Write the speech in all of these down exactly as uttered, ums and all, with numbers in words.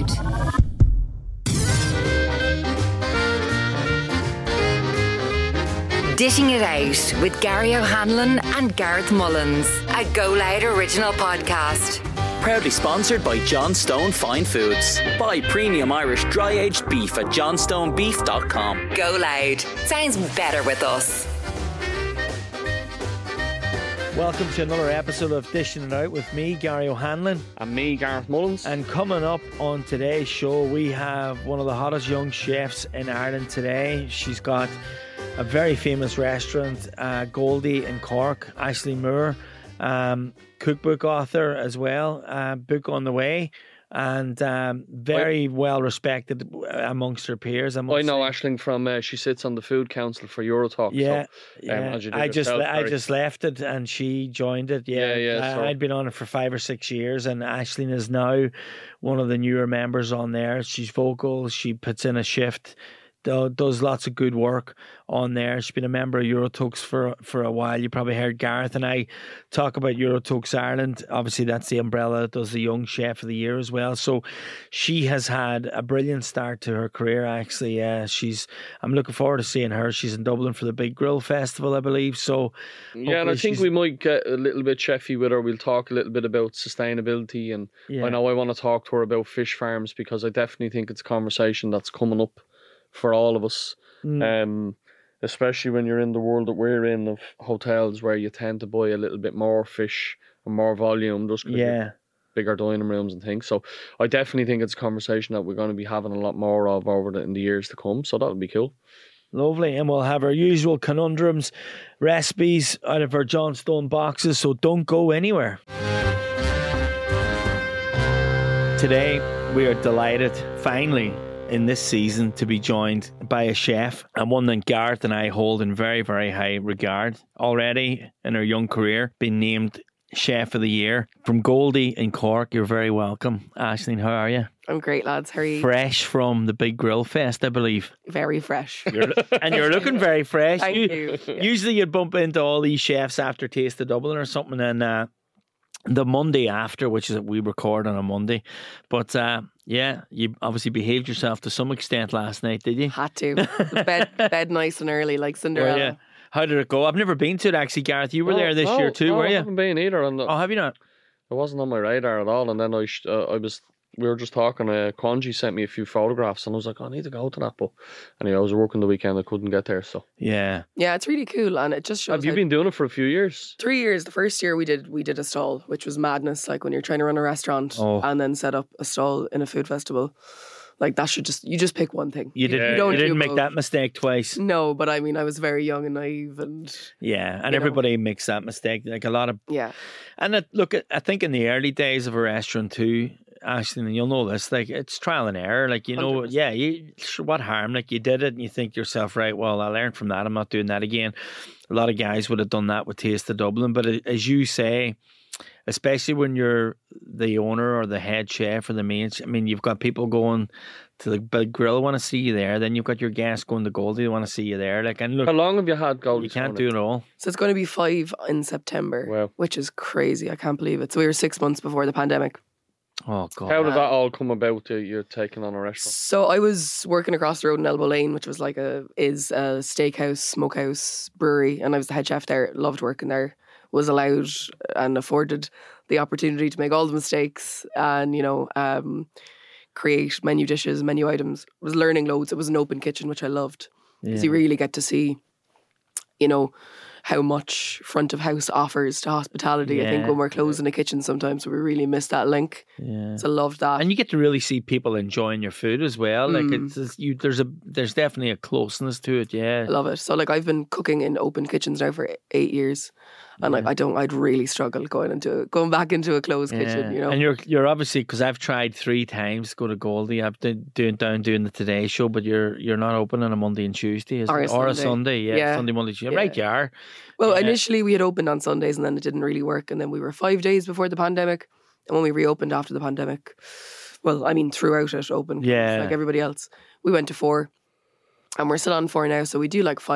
Loud. Dishing It Out with Gary O'Hanlon and Gareth Mullins, a Go Loud original podcast. Proudly sponsored by Johnstone Fine Foods. Buy premium Irish dry-aged beef at johnstone beef dot com. Go Loud. Sounds better with us. Welcome to another episode of Dishing It Out with me, Gary O'Hanlon. And me, Gareth Mullins. And coming up on today's show, we have one of the hottest young chefs in Ireland today. She's got a very famous restaurant, uh, Goldie in Cork, Aisling Moore, um, cookbook author as well, uh, book on the way, and um, very well respected amongst her peers. I, I know Aisling from, uh, she sits on the Food Council for Eurotalk. Yeah, so, um, yeah. as you did I just yourself, I Gary. just left it and she joined it. Yeah, Yeah, yeah, I, so- I'd been on it for five or six years, and Aisling is now one of the newer members on there. She's vocal. She puts in a shift. do- Does lots of good work on there. She's been a member of Eurotalks for for a while. You probably heard Gareth and I talk about Eurotalks Ireland. Obviously, that's the umbrella that does the Young Chef of the Year as well. So she has had a brilliant start to her career. Actually, uh, she's. I'm looking forward to seeing her. She's in Dublin for the Big Grill Festival, I believe. So Yeah, and I hopefully think she's- we might get a little bit chefy with her. We'll talk a little bit about sustainability, and Yeah. I know I want to talk to her about fish farms because I definitely think it's a conversation that's coming up for all of us. Mm. Um, especially when you're in the world that we're in of hotels where you tend to buy a little bit more fish and more volume just 'cause you're Yeah. bigger dining rooms and things. So I definitely think it's a conversation that we're going to be having a lot more of over the, in the years to come. So that would be cool. Lovely, and we'll have our usual conundrums, recipes out of our Johnstone boxes, so don't go anywhere. Today, we are delighted, finally, in this season, to be joined by a chef, and one that Gareth and I hold in very, very high regard. Already, in her young career, been named Chef of the Year. From Goldie in Cork, you're very welcome. Aisling, how are you? I'm great, lads. How are you? Fresh from the Big Grill Fest, I believe. Very fresh. You're, and you're looking very fresh. Thank You- you. Usually you'd bump into all these chefs after Taste of Dublin or something, and uh, the Monday after, which is we record on a Monday. But uh, yeah, you obviously behaved yourself to some extent last night, did you? Had to. bed, bed nice and early, like Cinderella. Well, yeah. How did it go? I've never been to it actually, Gareth. You were No, there this no, year too, no, were I you? haven't been either. And Oh, have you not? it wasn't on my radar at all. And then I, sh- uh, I was, we were just talking. Uh, Quanji sent me a few photographs, and I was like, oh, I need to go to that. But anyway, I was working the weekend. I couldn't get there. So Yeah. Yeah, it's really cool, and it just shows. have you how- been doing it for a few years? Three years. The first year we did we did a stall, which was madness. Like when you're trying to run a restaurant Oh. and then set up a stall in a food festival, like that should just you just pick one thing. You didn't, you you don't didn't do make both. that mistake twice. No, but I mean, I was very young and naive, and Yeah, and You know. everybody makes that mistake. Like a lot of yeah, And it, look, I think in the early days of a restaurant too, Aisling, and you'll know this, like it's trial and error. Like, you know, one hundred percent. yeah, you, sure, what harm? Like you did it and you think to yourself, right, well, I learned from that. I'm not doing that again. A lot of guys would have done that with Taste of Dublin. But a- as you say, especially when you're the owner or the head chef or the main, I mean, you've got people going to the Big Grill, want to see you there. Then you've got your guests going to Goldie, want to see you there. Like, and look, How long have you had Goldie? you can't do it all. so it's going to be five in September, Wow. which is crazy. I can't believe it. So we were six months before the pandemic. Oh, God. How did that all come about? Uh, you're taking on a restaurant. So I was working across the road in Elbow Lane, which was like a is a steakhouse, smokehouse, brewery, and I was the head chef there. Loved working there. Was allowed and afforded the opportunity to make all the mistakes and you know um, create menu dishes, menu items. Was learning loads. It was an open kitchen, which I loved because Yeah. you really get to see, you know, how much front of house offers to hospitality. I think Yeah. when we're closing a kitchen, sometimes we really miss that link. Yeah. So loved that. And you get to really see people enjoying your food as well. Like Mm. it's, it's you. There's a there's definitely a closeness to it. Yeah. I love it. So like I've been cooking in open kitchens now for eight years, and like I don't, I'd really struggle going into going back into a closed kitchen. You know, And you're you're obviously, because I've tried three times to go to Goldie. I've been doing down doing the Today Show, but you're you're not open on a Monday and Tuesday, is Or a it? Or a Sunday. Sunday. Yeah, Yeah. Sunday, Monday, Tuesday. Yeah. Right, you are. well yeah. initially we had opened on Sundays and then it didn't really work, and then we were five days before the pandemic, and when we reopened after the pandemic, well, I mean throughout it open, Yeah. like everybody else, we went to four, and we're still on four now. So we do like five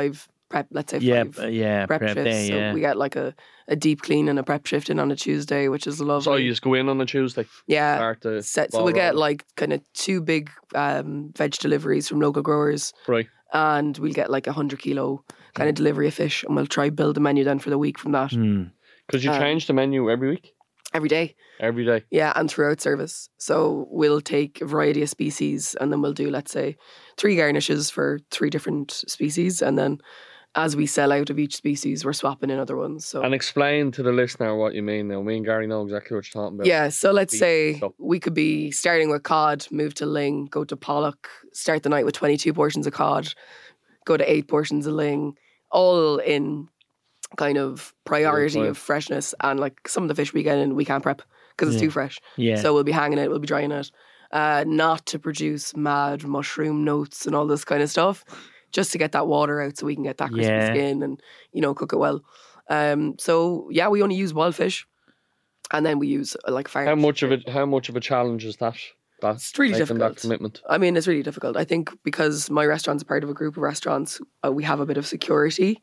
prep, let's say Yeah, five uh, yeah, prep, prep shifts. day, so yeah. we get like a, a deep clean and a prep shift in on a Tuesday, which is lovely. So you just go in on a Tuesday. yeah. Start the Set, so ball we'll get rolling. like kind of two big um, veg deliveries from local growers, Right. and we'll get like a hundred kilo kind of delivery of fish, and we'll try build a menu then for the week from that Mm. Because you Um, change the menu every week, every day. every day. Yeah, and throughout service. So we'll take a variety of species, and then we'll do, let's say, three garnishes for three different species, and then as we sell out of each species, we're swapping in other ones. So And explain to the listener what you mean now. Me and Gary know exactly what you're talking about. yeah, so let's Beef say stuff. we could be starting with cod, move to ling, go to pollock, start the night with twenty-two portions of cod, go to eight portions of ling, all in kind of priority fine. of freshness. And like some of the fish we get in, we can't prep because it's Yeah. too fresh. Yeah. So we'll be hanging it, we'll be drying it, uh, not to produce mad mushroom notes and all this kind of stuff, just to get that water out so we can get that crispy Yeah. skin and, you know, cook it well. Um, so yeah, we only use wild fish, and then we use uh, like farm. How much of it? How much of a challenge is that? That's It's really making that difficult. commitment. I mean, it's really difficult. I think because my restaurant's a part of a group of restaurants, uh, we have a bit of security.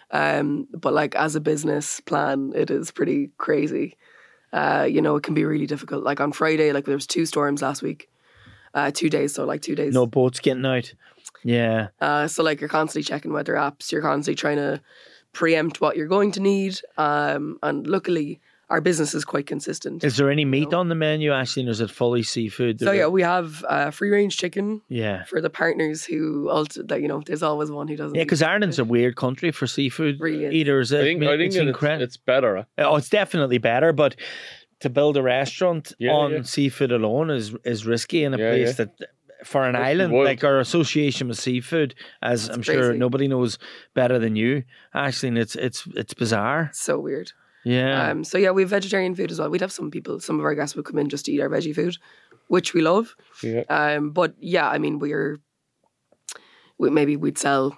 Um, but like as a business plan, it is pretty crazy. Uh, you know, it can be really difficult. Like on Friday, like there was two storms last week, uh, two days. So like two days. No boats getting out. Yeah. Uh, so like you're constantly checking weather apps. You're constantly trying to preempt what you're going to need. Um, and luckily, our business is quite consistent. Is there any meat on the menu, Ashley? Or is it fully seafood? So yeah, we have uh, free range chicken Yeah. for the partners who also, that, you know, there's always one who doesn't. Yeah, eat because Ireland's a weird country for seafood Really is. eaters. I think. I think it's it's, incredible. it's better. eh? Oh, it's definitely better, but to build a restaurant Yeah, on yeah. seafood alone is is risky in a Yeah, place yeah. that for an Must be island wild. like our association with seafood, as It's I'm sure crazy. nobody knows better than you, Ashley. And it's it's it's bizarre. So weird. Yeah, Um, so yeah, we have vegetarian food as well. We'd have some people, some of our guests would come in just to eat our veggie food, which we love. Yeah. Um, but yeah, I mean, we're we, maybe we'd sell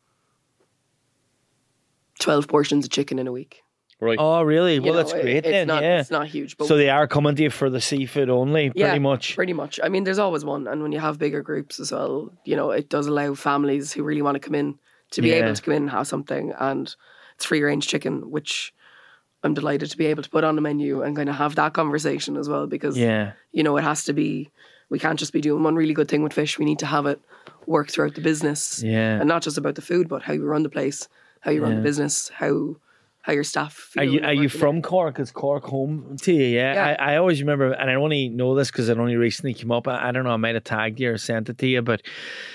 twelve portions of chicken in a week. Right. Oh, really? You Well, know, that's it- great it's then. Not, yeah. it's not huge, but So they are coming to you for the seafood only, pretty yeah, much. Pretty much. I mean, there's always one, and when you have bigger groups as well, you know, it does allow families who really want to come in to be Yeah. able to come in and have something, and it's free range chicken, which I'm delighted to be able to put on the menu and kind of have that conversation as well, because Yeah, you know, it has to be, we can't just be doing one really good thing with fish. We need to have it work throughout the business. yeah. And not just about the food, but how you run the place, how you run Yeah. the business, how how your staff feel. Are you are you working from Cork? Is Cork home to you? Yeah, Yeah. I, I always remember, and I only know this because it only recently came up. I, I don't know, I might have tagged you or sent it to you, but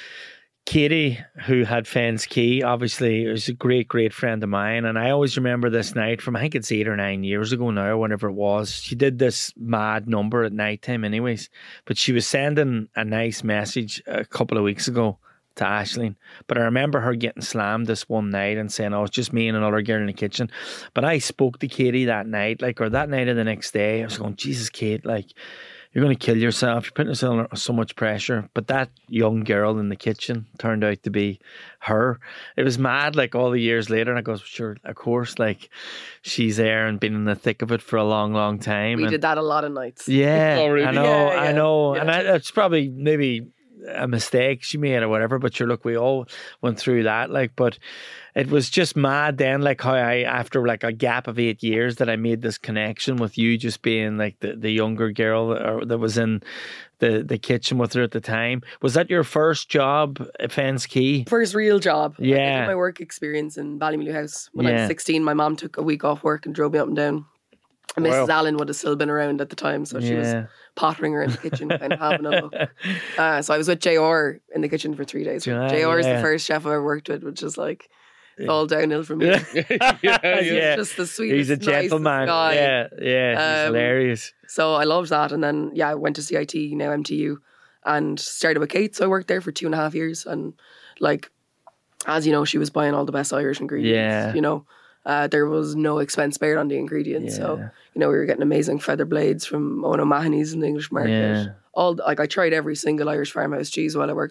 Katie, who had Fens Key, obviously was a great, great friend of mine, and I always remember this night from I think it's eight or nine years ago now, whenever it was. She did this mad number at night time, anyways, but she was sending a nice message a couple of weeks ago to Aisling. But I remember her getting slammed this one night and saying, oh, it's just me and another girl in the kitchen. But I spoke to Katie that night, like, or that night or the next day. I was going, Jesus, Kate, like, you're going to kill yourself. You're putting yourself under so much pressure. But that young girl in the kitchen turned out to be her. It was mad, like, all the years later. And I go, sure, of course, like, she's there and been in the thick of it for a long, long time. We and did that a lot of nights. yeah, Oh, really? I know, Yeah, I yeah, know, yeah. and I, it's probably maybe a mistake she made or whatever. But sure, look, we all went through that. Like, but it was just mad then, like how I, after like a gap of eight years, that I made this connection with you, just being like the, the younger girl that, that was in the the kitchen with her at the time. Was that your first job at Fens Key? First real job. Like, I Yeah. did my work experience in Ballymaloe House. When I Yeah. was sixteen, my mom took a week off work and drove me up and down. And Missus Wow. Allen would have still been around at the time, so she was Yeah. pottering her in the kitchen, kind of having a look. Uh, so I was with J R in the kitchen for three days. Yeah, J R is yeah. the first chef I ever worked with, which is like it's all downhill from here. yeah, yeah. He's Yeah. just the sweetest, He's a nicest gentleman. guy. Yeah, yeah, he's Um, hilarious. So I loved that. And then, yeah, I went to C I T, now M T U, and started with Kate. So I worked there for two and a half years. And, like, as you know, she was buying all the best Irish ingredients. Yeah. You know, uh, there was no expense spared on the ingredients. So, Yeah. you know, we were getting amazing feather blades from Owen O'Mahony's in the English market. Yeah. All Like, I tried every single Irish farmhouse cheese while I worked there.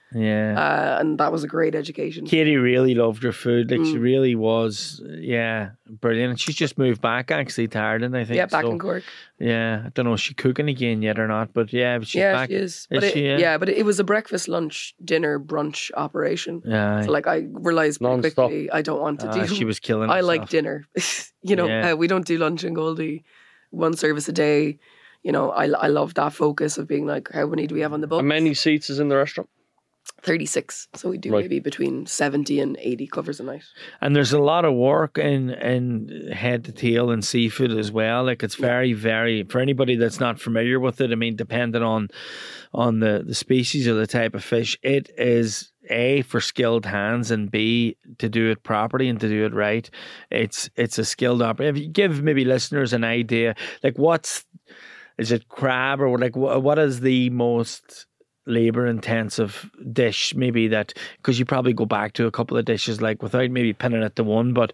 Yeah. uh, and that was a great education. Katie really loved her food. Like, she Mm. really was, yeah, brilliant. And she's just moved back, actually, to Ireland, I think. Yeah, back so, in Cork. Yeah, I don't know if she's cooking again yet or not, but yeah, but she's yeah, back. she is. But it, she, yeah? yeah, but it was a breakfast, lunch, dinner, brunch operation. Yeah. So like I realized pretty Non-stop. quickly I don't want to Ah, do. she was killing I like herself. dinner. you know, Yeah. uh, we don't do lunch in Goldie. One service a day. You know, I I love that focus of being like, how many do we have on the book? How many seats is in the restaurant? thirty-six. So we do Right. maybe between seventy and eighty covers a night. And there's a lot of work in in head to tail and seafood as well. Like, it's very, very, for anybody that's not familiar with it, I mean, depending on on the, the species or the type of fish, it is A, for skilled hands, and B, to do it properly and to do it right. It's it's a skilled operation. If you give maybe listeners an idea, like, what's, is it crab, or like wh- what is the most labor intensive dish maybe that, because you probably go back to a couple of dishes, like, without maybe pinning it to one, but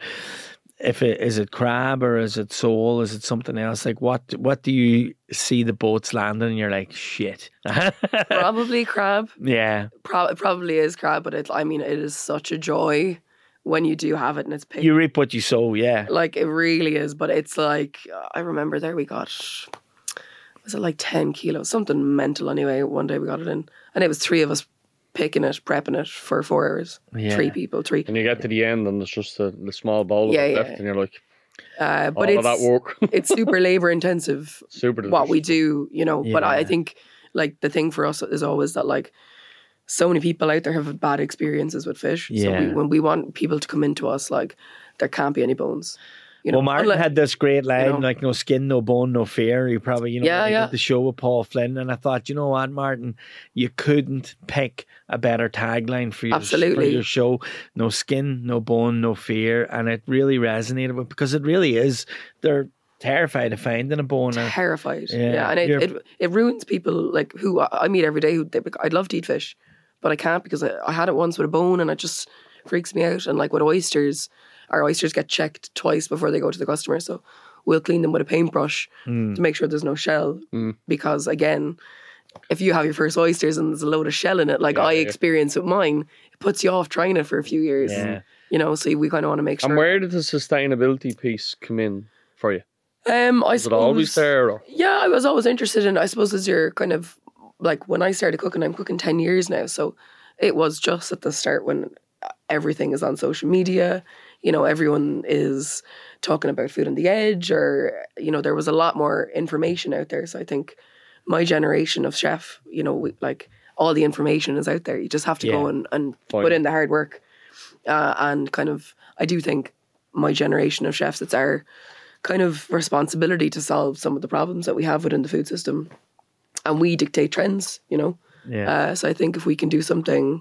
if it is it crab, or is it sole, is it something else? Like, what what do you see the boats landing and you're like, shit? Probably crab. Yeah, Pro- it probably is crab, but it, I mean, it is such a joy when you do have it and it's picked. you reap what you sow. Yeah, Like, it really is. But it's like, I remember there we got, was it like ten kilos? Something mental anyway. One day we got it in. And it was three of us picking it, prepping it for four hours. Yeah. Three people, three. And you get to the end and there's just a, the small bowl of Yeah, it yeah. left, and you're like, Uh, but all it's, of that work. it's super labor intensive Super what we delicious. do, you know. But I, I Yeah. think like the thing for us is always that like so many people out there have had bad experiences with fish. So Yeah. we, when we want people to come into us, like there can't be any bones. You know, well, Martin unless- had this great line, know. like, no skin, no bone, no fear. He probably, you know, Yeah, when he yeah. did the show with Paul Flynn, and I thought, you know what, Martin, you couldn't pick a better tagline for your, for Absolutely. your show. No skin, no bone, no fear. And it really resonated with, because it really is, they're terrified of finding a bone. And, terrified. Yeah, Yeah, and it, you're- it it ruins people like who I I meet every day. Who they, I'd love to eat fish, but I can't because I, I had it once with a bone, and it just freaks me out. And like with oysters, our oysters get checked twice before they go to the customer, so we'll clean them with a paintbrush Mm. to make sure there's no shell. Because again, if you have your first oysters and there's a load of shell in it, like Yeah, I yeah. experienced with mine, it puts you off trying it for a few years. Yeah. You know, so we kind of want to make sure. And where did the sustainability piece come in for you? um, I Was it always suppose- there? Or? Yeah, I was always interested in, I suppose, as you're kind of like when I started cooking, I'm cooking ten years now. So it was just at the start when everything is on social media. You know, everyone is talking about food on the edge, or, you know, there was a lot more information out there. So I think my generation of chef, you know, we, like all the information is out there. You just have to go Yeah. and, and Fine. put in the hard work. Uh, and kind of, I do think my generation of chefs, it's our kind of responsibility to solve some of the problems that we have within the food system. And we dictate trends, you know. Yeah. Uh, so I think if we can do something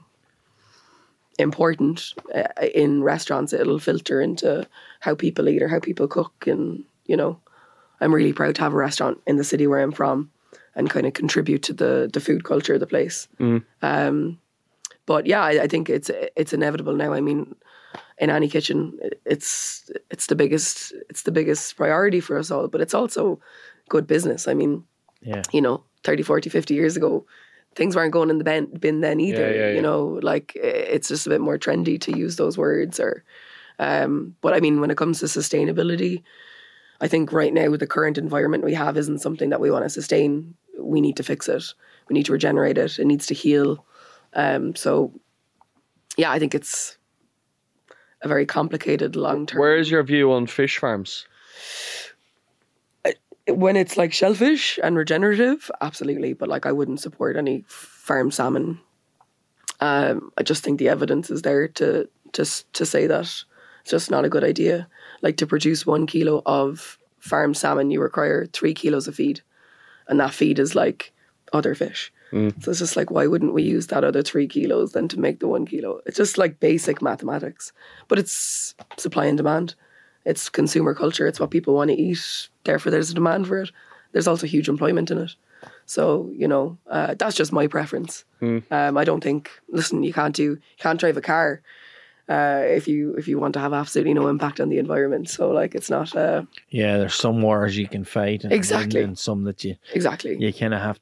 important uh, in restaurants, it'll filter into how people eat or how people cook. And, you know, I'm really proud to have a restaurant in the city where I'm from and kind of contribute to the, the food culture of the place. Um, but yeah, I, I think it's it's inevitable now. I mean, in any kitchen, it's it's the biggest it's the biggest priority for us all. But it's also good business. I mean, Yeah. you know, thirty, forty, fifty years ago, things weren't going in the bin, bin then either. Yeah, yeah, yeah. You know, like it's just a bit more trendy to use those words. Or, um, but I mean, when it comes to sustainability, I think right now with the current environment we have isn't something that we want to sustain. We need to fix it. We need to regenerate it. It needs to heal. Um, so, yeah, I think it's a very complicated long term. Where is your view on fish farms? When it's like shellfish and regenerative, absolutely. But like, I wouldn't support any farm salmon. Um, I just think the evidence is there to just to say that it's just not a good idea. Like, to produce one kilo of farm salmon, you require three kilos of feed, and that feed is like other fish. So it's just like, why wouldn't we use that other three kilos then to make the one kilo? It's just like basic mathematics, but it's supply and demand. It's consumer culture. It's what people want to eat. Therefore, there's a demand for it. There's also huge employment in it. So, you know, uh, that's just my preference. Um, I don't think, listen, you can't do, you can't drive a car uh, if you if you want to have absolutely no impact on the environment. So, like, it's not, uh, Yeah, there's some wars you can fight, and, Exactly. and some that you exactly. you kind of have to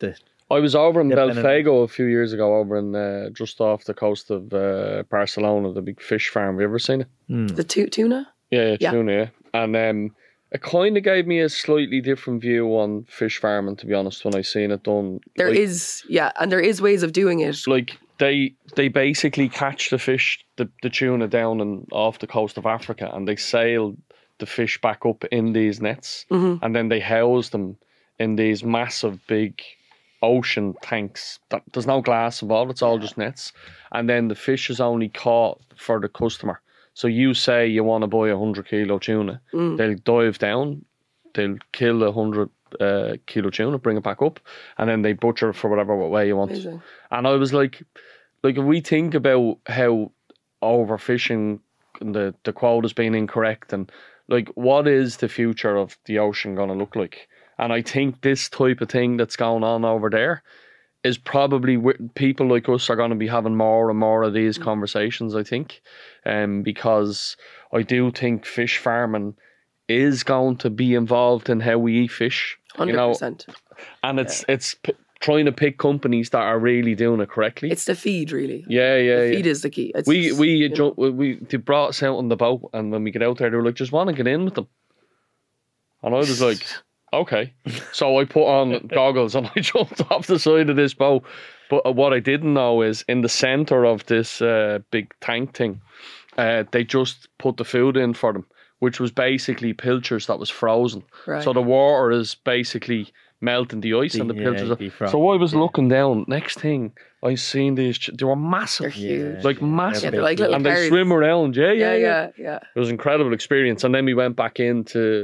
I was over in Dipping in. Belfago a few years ago, over in uh, just off the coast of uh, Barcelona, the big fish farm. Have you ever seen it? The tu- tuna? Yeah, yeah, Yeah. tuna, yeah. And um, it kind of gave me a slightly different view on fish farming, to be honest, when I seen it done. There like, is, yeah, and there is ways of doing it. like they they basically catch the fish, the, the tuna down and off the coast of Africa, and they sail the fish back up in these nets, Mm-hmm. and then they house them in these massive big ocean tanks. That, there's no glass involved, it's all just nets, and then the fish is only caught for the customer. So you say you want to buy a hundred kilo tuna, Mm. they'll dive down, they'll kill a hundred uh, kilo tuna, bring it back up, and then they butcher it for whatever way you want. Amazing. And I was like, like if we think about how overfishing and the the quota's being incorrect, and like what is the future of the ocean going to look like? And I think this type of thing that's going on over there is probably wi- people like us are going to be having more and more of these conversations, I think, um, because I do think fish farming is going to be involved in how we eat fish. one You hundred know, percent. and it's it's p- trying to pick companies that are really doing it correctly. It's the feed, really. yeah, yeah, the yeah. feed is the key. It's We just, we you ju- know, we we they brought us out on the boat, and when we get out there, they were like, "Just want to get in with them," and I was like, "Okay." So I put on goggles and I jumped off the side of this boat. But what I didn't know is in the center of this uh, big tank thing, uh, they just put the food in for them, which was basically pilchards that was frozen. Right. So the water is basically melting the ice, and the Yeah, pilchards. Are, defrost, so I was yeah. looking down. Next thing I seen these, ch- they were massive. They're huge. Like massive. Yeah, they're like little and they carrots. swim around. Yeah, yeah, Yeah, yeah, yeah, yeah. It was an incredible experience. And then we went back into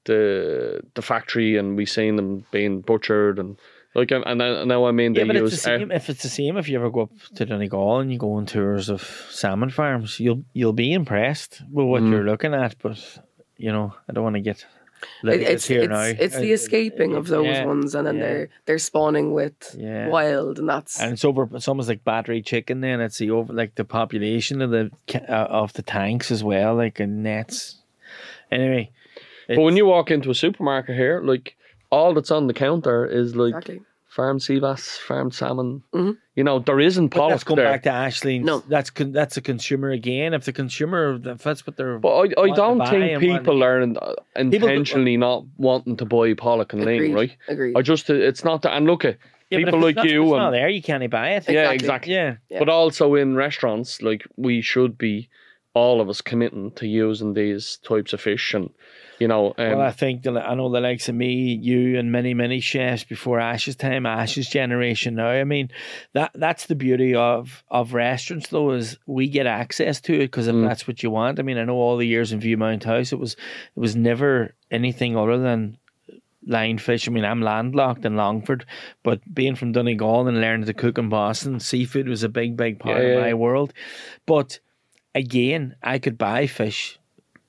the the factory, and we seen them being butchered, and like, and then, now I mean they Yeah, but it's use the air- same. If it's the same, if you ever go up to Donegal and you go on tours of salmon farms, you'll you'll be impressed with what Mm. you're looking at. But you know, I don't want to get. It- litigious it's here it's, now. it's the Uh, escaping of those yeah, ones, and then yeah. they're they're spawning with Yeah. wild, and that's And it's over. It's almost like battery chicken. Then it's the over like the population of the ca- uh, of the tanks as well, like in nets. Anyway, But when you walk into a supermarket here, like all that's on the counter is like exactly. farmed sea bass, farmed salmon. Mhm. You know, there isn't but let's pollock go there. back to Ashley. No. that's con- that's a consumer again. If the consumer, if that's what they're. But I, I want to don't buy think and people want- are in- intentionally not wanting to buy pollock and ling, Agreed. right? Agreed. I just, it's not that. And look at Yeah, but people if like it's not, if you it's and not there, you can't buy it. yeah, Exactly. exactly. Yeah. Yeah. But also in restaurants, like we should be all of us committing to using these types of fish, and you know, um, Well, I think the, I know the likes of me, you, and many, many chefs before Ash's time, Ash's generation now. I mean, that that's the beauty of of restaurants, though, is we get access to it because if Mm. that's what you want. I mean, I know all the years in Viewmount House, it was it was never anything other than line fish. I mean, I'm landlocked in Longford, but being from Donegal and learning to cook in Boston, seafood was a big, big part Yeah, of yeah. my world. But again, I could buy fish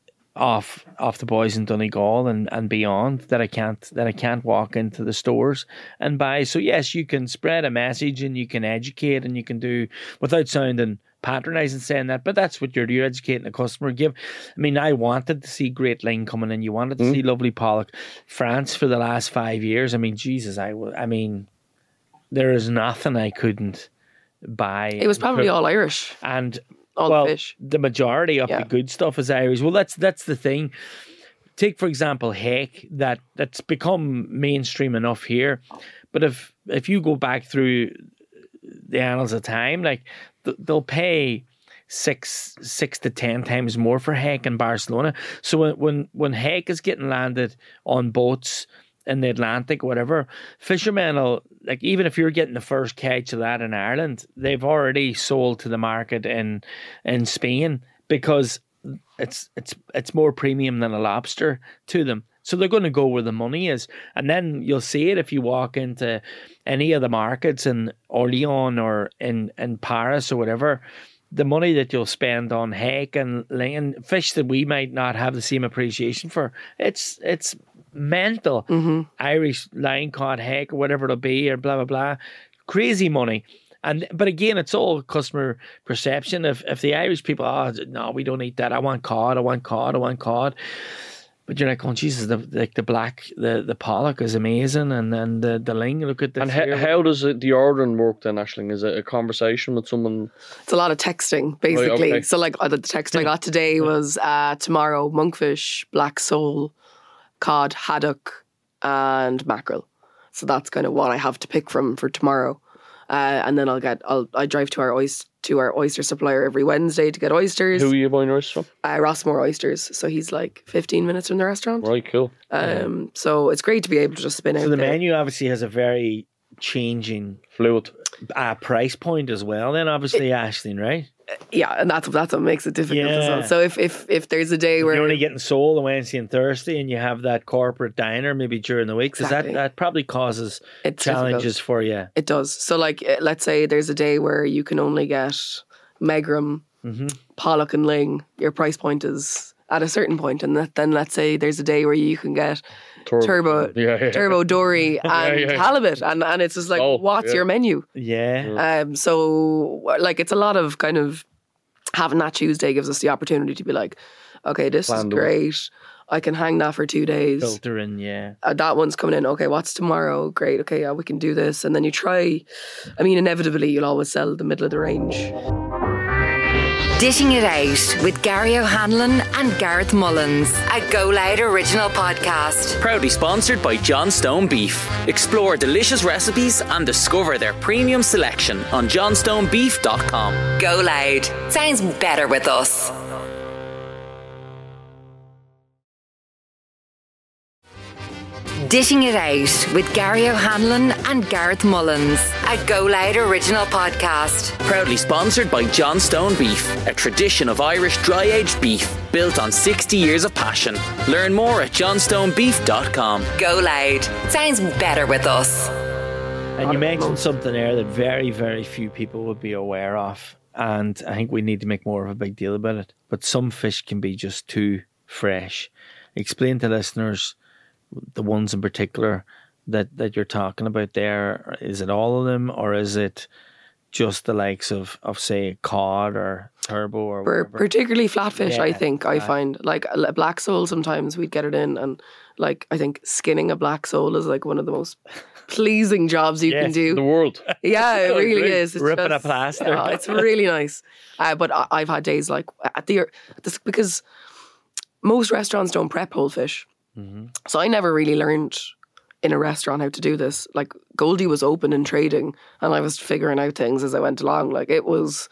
off off the boys in Donegal and, and beyond that I can't that I can't walk into the stores and buy. So yes, you can spread a message and you can educate and you can do without sounding patronizing saying that, but that's what you're doing, you're educating the customer. Give I mean, I wanted to see great ling coming in, you wanted to Mm. see lovely pollock. France for the last five years, I mean, Jesus, I w- I mean there is nothing I couldn't buy. It was probably cook. all Irish, and all well, the fish. the majority of Yeah. the good stuff is Irish. Well, that's that's the thing. Take for example hake, that that's become mainstream enough here, but if if you go back through the annals of time, like th- they'll pay six six to ten times more for hake in Barcelona. So when when when hake is getting landed on boats in the Atlantic, whatever, fishermen will, like, even if you're getting the first catch of that in Ireland, they've already sold to the market in in Spain because it's it's it's more premium than a lobster to them. So they're going to go where the money is. And then you'll see it if you walk into any of the markets in Orléans or in, in Paris or whatever. The money that you'll spend on hake and ling, fish that we might not have the same appreciation for, it's it's mental. Mm-hmm. Irish line cod hake or whatever it'll be, or blah blah blah, crazy money. And but again, it's all customer perception. If if the Irish people, oh no, we don't eat that. I want cod. I want cod. I want cod. But you're like, oh Jesus, the like the black, the, the pollock is amazing, and then the the ling. Look at the. And how, how does it, the ordering work then, Aisling? Is it a conversation with someone? It's a lot of texting, basically. okay. So, like, uh, the text I got today was uh, tomorrow monkfish, black sole, cod, haddock, and mackerel. So that's kind of what I have to pick from for tomorrow. Uh, and then I'll get, I'll, I drive to our oyster, to our oyster supplier every Wednesday to get oysters. Who are you buying oysters from? Uh, Rossmore Oysters. So he's like fifteen minutes from the restaurant. Right, cool. Um, so it's great to be able to just spin out So the there. menu obviously has a very changing Fluid. uh, price point as well. Then obviously, Aisling, right? Yeah, and that's that's what makes it difficult as Yeah. well. So if if if there's a day where You're only getting sold on Wednesday and Thursday, and you have that corporate diner maybe during the week, because Exactly. that, that probably causes it's challenges difficult. for you. It does. So like, uh, let's say there's a day where you can only get Megrim, Mm-hmm. pollock, and ling. Your price point is at a certain point, and that, then let's say there's a day where you can get Turbo. turbo, Yeah, yeah. turbo dory, and yeah. halibut, and and it's just like, Oh, what's yeah. your menu? Yeah. Um, so like, it's a lot of kind of having that Tuesday gives us the opportunity to be like, okay, this Plan is the great. I can hang that for two days. Filtering, yeah. Uh, that one's coming in. Okay, what's tomorrow? Great. Okay, yeah, we can do this. And then you try. I mean, inevitably, you'll always sell the middle of the range. Dishing It Out with Gary O'Hanlon and Gareth Mullins, a Go Loud original podcast. Proudly sponsored by Johnstone Beef. Explore delicious recipes and discover their premium selection on johnstone beef dot com. Go Loud. Sounds better with us. Dishing It Out with Gary O'Hanlon and Gareth Mullins, a Go Loud original podcast. Proudly sponsored by Johnstone Beef, a tradition of Irish dry-aged beef built on sixty years of passion. Learn more at johnstone beef dot com. Go Loud. Sounds better with us. And you mentioned something there that very, very few people would be aware of. And I think we need to make more of a big deal about it. But some fish can be just too fresh. Explain to listeners the ones in particular that, that you're talking about there. Is it all of them, or is it just the likes of, of say, cod or turbo or For whatever? particularly flatfish, I Yeah, think, I find. Like a black sole, sometimes we'd get it in. And like, I think skinning a black sole is like one of the most pleasing jobs you Yes, can do. The world. Yeah, it Oh, really great. is. It's Ripping a just- plaster. yeah, it's really nice. Uh, but I, I've had days like at the this, because most restaurants don't prep whole fish. Mm-hmm. So I never really learned in a restaurant how to do this. Like Goldie was open and trading, and I was figuring out things as I went along. Like it was,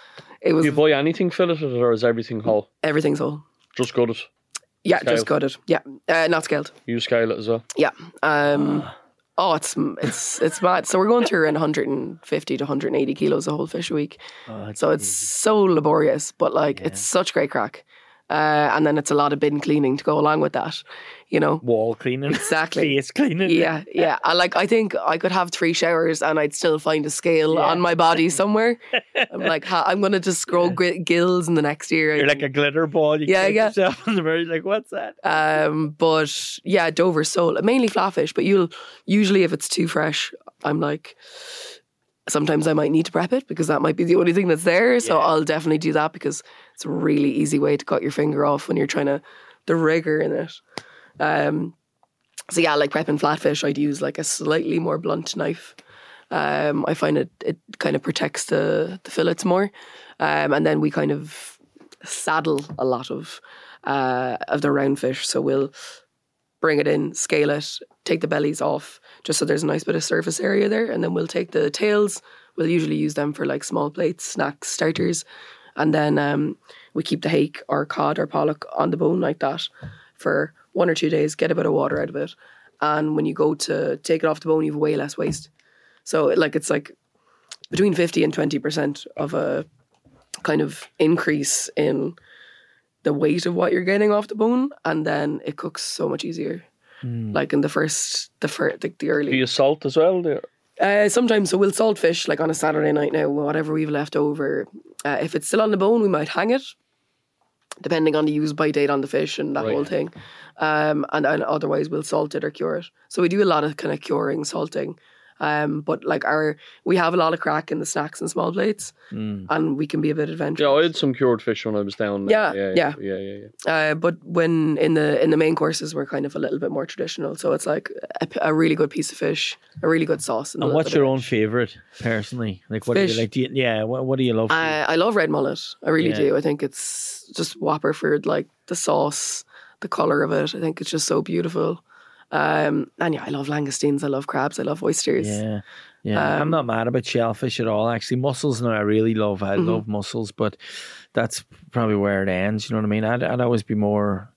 it was Do you buy anything filleted, or is everything whole? everything's whole. Just gutted. Yeah, Scaled. just got it. Yeah, uh, not scaled. You scale it as well. Yeah. Um, oh, it's it's it's mad. So we're going through around one hundred fifty to one hundred eighty kilos of whole fish a week. Oh, it's So it's so laborious, but like it's such great crack. Uh, and then it's a lot of bin cleaning to go along with that, you know. wall cleaning. Exactly. Face cleaning. Yeah, yeah. I like. I think I could have three showers and I'd still find a scale Yeah. on my body somewhere. I'm like, ha, I'm gonna just grow gri- gills in the next year. I You're like think. a glitter ball. You Yeah, click yeah. yourself in the mirror. You're like, what's that? Um, but yeah, Dover sole, mainly flatfish. But you'll usually, if it's too fresh, I'm like, sometimes I might need to prep it because that might be the only thing that's there. So Yeah. I'll definitely do that because it's a really easy way to cut your finger off when you're trying to the rigor in it. Um, so yeah, like prepping flatfish, I'd use like a slightly more blunt knife. Um, I find it it kind of protects the the fillets more, um, and then we kind of saddle a lot of uh, of the round fish. So we'll bring it in, scale it, take the bellies off, just so there's a nice bit of surface area there, and then we'll take the tails. We'll usually use them for like small plates, snacks, starters, and then um, we keep the hake or cod or pollock on the bone like that for one or two days. Get a bit of water out of it, and when you go to take it off the bone, you have way less waste. So like it's like between fifty and twenty percent of a kind of increase in the weight of what you're getting off the bone, and then it cooks so much easier. Like in the first, the first, the, the Do early. you salt as well? There? Uh, sometimes, so we'll salt fish like on a Saturday night now, whatever we've left over. Uh, if it's still on the bone, we might hang it, depending on the use by date on the fish and that Right. whole thing. Um, and, and otherwise, we'll salt it or cure it. So we do a lot of kind of curing, salting, Um, but like our, we have a lot of crack in the snacks and small plates, Mm. and we can be a bit adventurous. Yeah, I had some cured fish when I was down there. Yeah, yeah, yeah. yeah, yeah, yeah. Uh, but when in the in the main courses, we're kind of a little bit more traditional. So it's like a, a really good piece of fish, a really good sauce. And, a And little what's bit your of own veg. favourite, personally? Like, what do Fish. you like? Do you, yeah, what, what do you love? I, I love red mullet. I really Yeah. do. I think it's just whopper for like the sauce, the colour of it. I think it's just so beautiful. Um, and yeah, I love langoustines. I love crabs. I love oysters. Yeah, yeah. I'm Um, not mad about shellfish at all. Actually, mussels now I really love. I Mhm. love mussels, but that's probably where it ends. You know what I mean? I'd, I'd always be more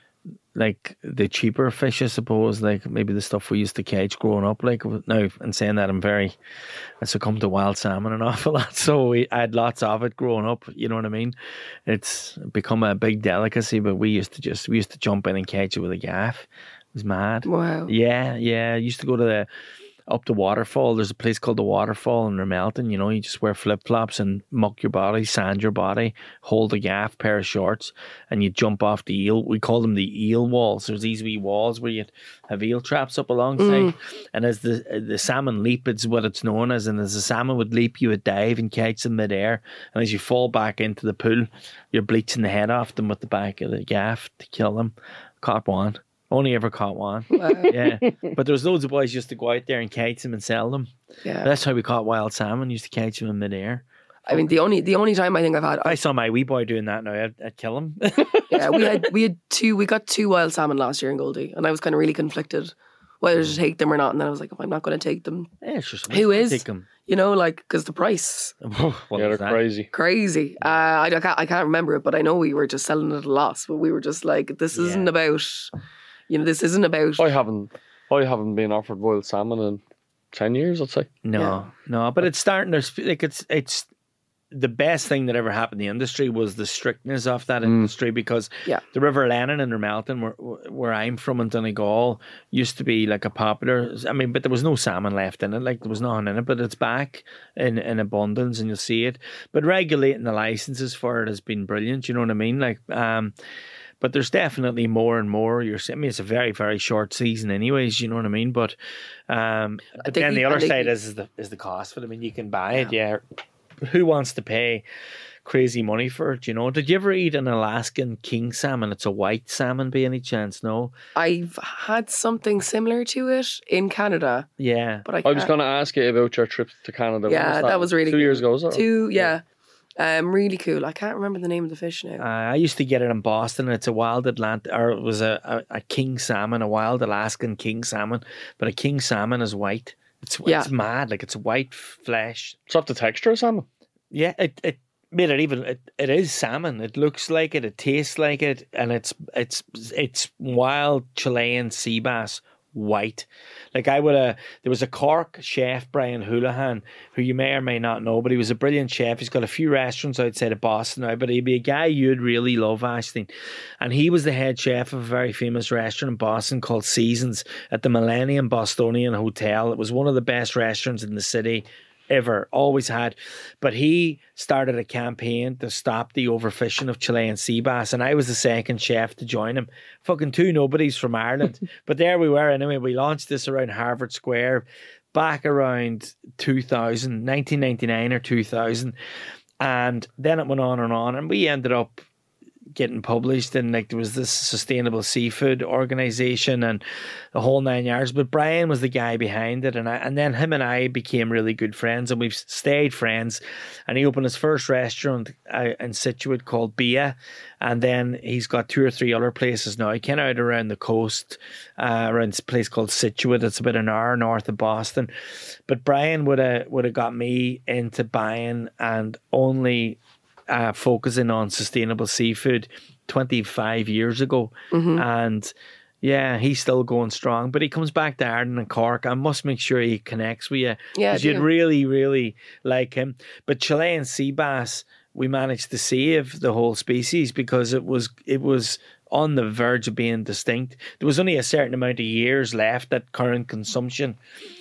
like the cheaper fish, I suppose. Like maybe the stuff we used to catch growing up. Like now, and saying that, I'm very I succumbed to wild salmon an awful lot. So we, I had lots of it growing up. You know what I mean? It's become a big delicacy, but we used to just we used to jump in and catch it with a gaff. It was mad. Wow. Yeah, yeah. I used to go to the up the waterfall. There's a place called the Waterfall in Remelton. You know, you just wear flip flops and muck your body, sand your body, hold a gaff, pair of shorts, and you jump off the eel. We call them the eel walls. There's these wee walls where you have eel traps up alongside, and as the the salmon leap, it's what it's known as. And as the salmon would leap, you would dive and catch them midair. And as you fall back into the pool, you're bleaching the head off them with the back of the gaff to kill them. Caught one. Only ever caught one. Wow. Yeah. But there was loads of boys used to go out there and catch them and sell them. Yeah. That's how we caught wild salmon. Used to catch them in midair. I mean, the only the only time I think I've had, If I saw my wee boy doing that now, I'd, I'd kill him. yeah, we had we had two, we got two wild salmon last year in Goldie, and I was kind of really conflicted whether to take them or not. And then I was like, if I'm not going to take them, Yeah, sure. Who is? Take them. you know, like because the price What yeah, was they're that? crazy. crazy. Uh, I, I can't I can't remember it, but I know we were just selling it at a loss. But we were just like, this Yeah. isn't about, you know, this isn't about. I haven't, I haven't been offered wild salmon in ten years. I'd say. No, Yeah. no, but it's starting. There's like it's it's the best thing that ever happened in the industry was the strictness of that industry because Yeah. the River Lennon in Remelton, where where I'm from in Donegal, used to be like a popular. I mean, but there was no salmon left in it. Like there was nothing in it, but it's back in in abundance, and you'll see it. But regulating the licenses for it has been brilliant. You know what I mean? Like, um. But there's definitely more and more. You're, I mean, it's a very, very short season, anyways. You know what I mean. But, um, but think then we- the I other think side we- is, is the is the cost of it. I mean, you can buy it, yeah. Who wants to pay crazy money for it? You know? Did you ever eat an Alaskan king salmon? It's a white salmon, by any chance? No. I've had something similar to it in Canada, Yeah. but I, I was can't- going to ask you about your trip to Canada. When Yeah, that was really two good. years ago. Was it? two, yeah, um, really cool. I can't remember the name of the fish now. Uh, I used to get it in Boston. And it's a wild Atlantic, or it was a, a, a king salmon, a wild Alaskan king salmon. But a king salmon is white. It's Yeah. it's mad. Like it's white flesh. It's off the texture of salmon. Yeah, it it made it even. It, it is salmon. It looks like it. It tastes like it, and it's it's it's wild Chilean sea bass, white. Like I would have. There was a Cork chef, Brian Houlihan, who you may or may not know, but he was a brilliant chef. He's got a few restaurants outside of Boston now, but he'd be a guy you'd really love, Aisling. And he was the head chef of a very famous restaurant in Boston called Seasons at the Millennium Bostonian Hotel. It was one of the best restaurants in the city ever, always had. But he started a campaign to stop the overfishing of Chilean sea bass, and I was the second chef to join him. Fucking two nobodies from Ireland. But there we were anyway. We launched this around Harvard Square back around two thousand, nineteen ninety-nine or two thousand. And then it went on and on, and we ended up getting published, and like there was this sustainable seafood organization and the whole nine yards. But Brian was the guy behind it, and I, and then him and I became really good friends, and we've stayed friends. And he opened his first restaurant uh, in Scituate called Bia, and then he's got two or three other places now. He came out around the coast, uh, around this place called Scituate. It's about an hour north of Boston. But Brian would have would have got me into buying and only Uh, focusing on sustainable seafood twenty-five years ago. And yeah, he's still going strong, but he comes back to Ireland and Cork. I must make sure he connects with you, Yeah, because you'd do. really, really like him. But Chilean sea bass, we managed to save the whole species because it was it was on the verge of being distinct. There was only a certain amount of years left at current consumption,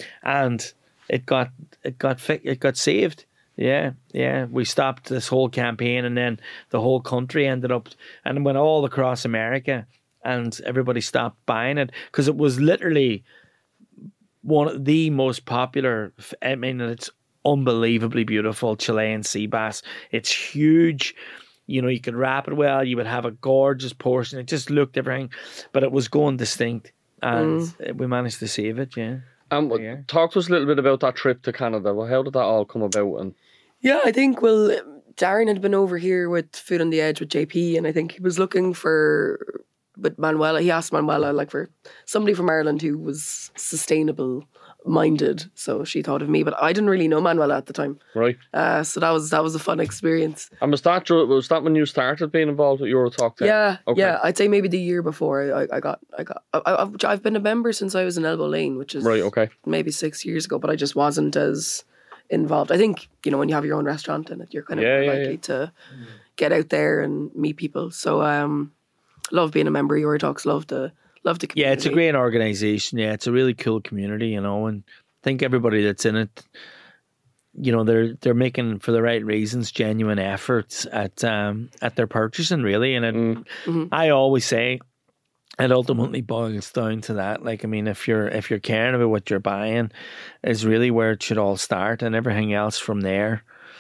and it got it got fi- it got saved. Yeah, yeah. We stopped this whole campaign, and then the whole country ended up, and went all across America, and everybody stopped buying it because it was literally one of the most popular. I mean, it's unbelievably beautiful Chilean sea bass. It's huge. You know, you could wrap it well. You would have a gorgeous portion. It just looked everything, but it was going distinct, and mm. we managed to save it. Yeah. Um, yeah. Talk to us a little bit about that trip to Canada. Well, how did that all come about? And yeah, I think well, Darren had been over here with Food on the Edge with J P, and I think he was looking for, with Manuela. He asked Manuela like for somebody from Ireland who was sustainable minded, so she thought of me, but I didn't really know Manuela at the time, right? Uh, so that was that was a fun experience. And was that was that when you started being involved with Eurotalk then? Yeah, okay. yeah. I'd say maybe the year before I, I got I got I, I've, I've been a member since I was in Elbow Lane, which is right. Okay, maybe six years ago, but I just wasn't as involved. I think you know when you have your own restaurant and you're kind of yeah, more yeah, likely yeah. to get out there and meet people. So um, love being a member of Eurotalks. Love the love the community. Yeah, it's a great organisation. Yeah, it's a really cool community, you know, and I think everybody that's in it, you know, they're they're making for the right reasons genuine efforts at um at their purchasing really, and it, mm. mm-hmm. I always say it ultimately boils down to that. Like, I mean, if you're if you're caring about what you're buying, is really where it should all start, and everything else from there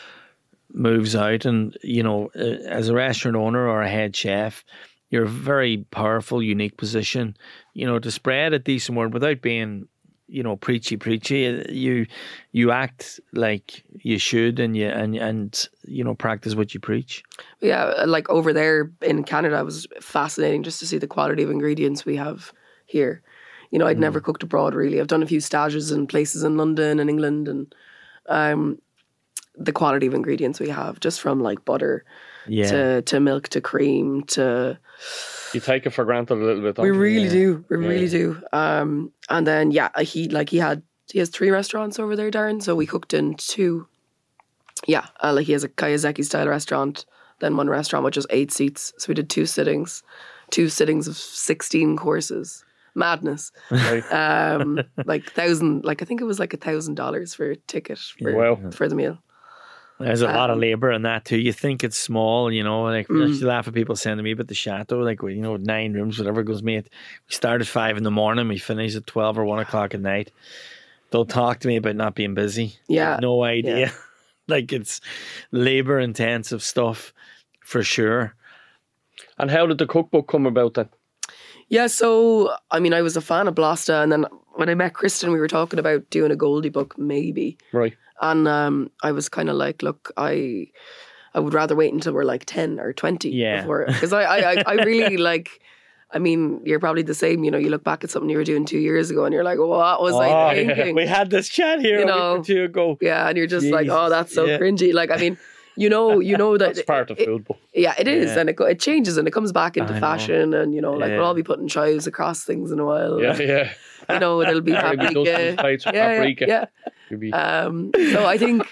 moves out. And you know, as a restaurant owner or a head chef, you're a very powerful, unique position. You know, to spread a decent word without being, you know, preachy, preachy. You you act like you should, and you and and you know, practice what you preach. Yeah, like over there in Canada, it was fascinating just to see the quality of ingredients we have here. You know, I'd mm. never cooked abroad really. I've done a few stages in places in London and England, and um, the quality of ingredients we have, just from like butter yeah. to to milk to cream to. You take it for granted a little bit. We don't really you? do. We Yeah. really do. Um, and then yeah, he like he had he has three restaurants over there, Darren. So we cooked in two. Yeah, uh, like he has a Kayazeki style restaurant, then one restaurant with just eight seats. So we did two sittings, two sittings of sixteen courses. Madness. Right. Um, like thousand, like I think it was like a thousand dollars for a ticket for, Wow. for the meal. There's a lot of Um, labour in that too. You think it's small, you know, like I Mm. used to laugh at people saying to me about the chateau, like, you know, nine rooms, whatever it goes, mate. We start at five in the morning, we finish at twelve or one o'clock at night. Don't talk to me about not being busy. Yeah. No idea. Yeah. Like, it's labour intensive stuff for sure. And how did the cookbook come about then? Yeah, so I mean, I was a fan of Blasta, and then when I met Kristen, we were talking about doing a Goldie book, maybe. Right. And um, I was kind of like, look, I I would rather wait until we're like ten or twenty. Yeah. Before, because I, I, I, I really like, I mean, you're probably the same, you know, you look back at something you were doing two years ago and you're like, what was Oh, I yeah. thinking? We had this chat here You a know, week or two ago. Yeah, and you're just like, Jesus. oh, that's so Yeah. cringy. Like, I mean, you know, you know that That's part of it- food book. Yeah, it is, Yeah. and it go- it changes and it comes back into I know. fashion, and you know, like Yeah. we'll all be putting chives across things in a while. Yeah, yeah. You know, it'll be Maybe paprika. dusting plates with Yeah, yeah, paprika. yeah. Could be- Um, so I think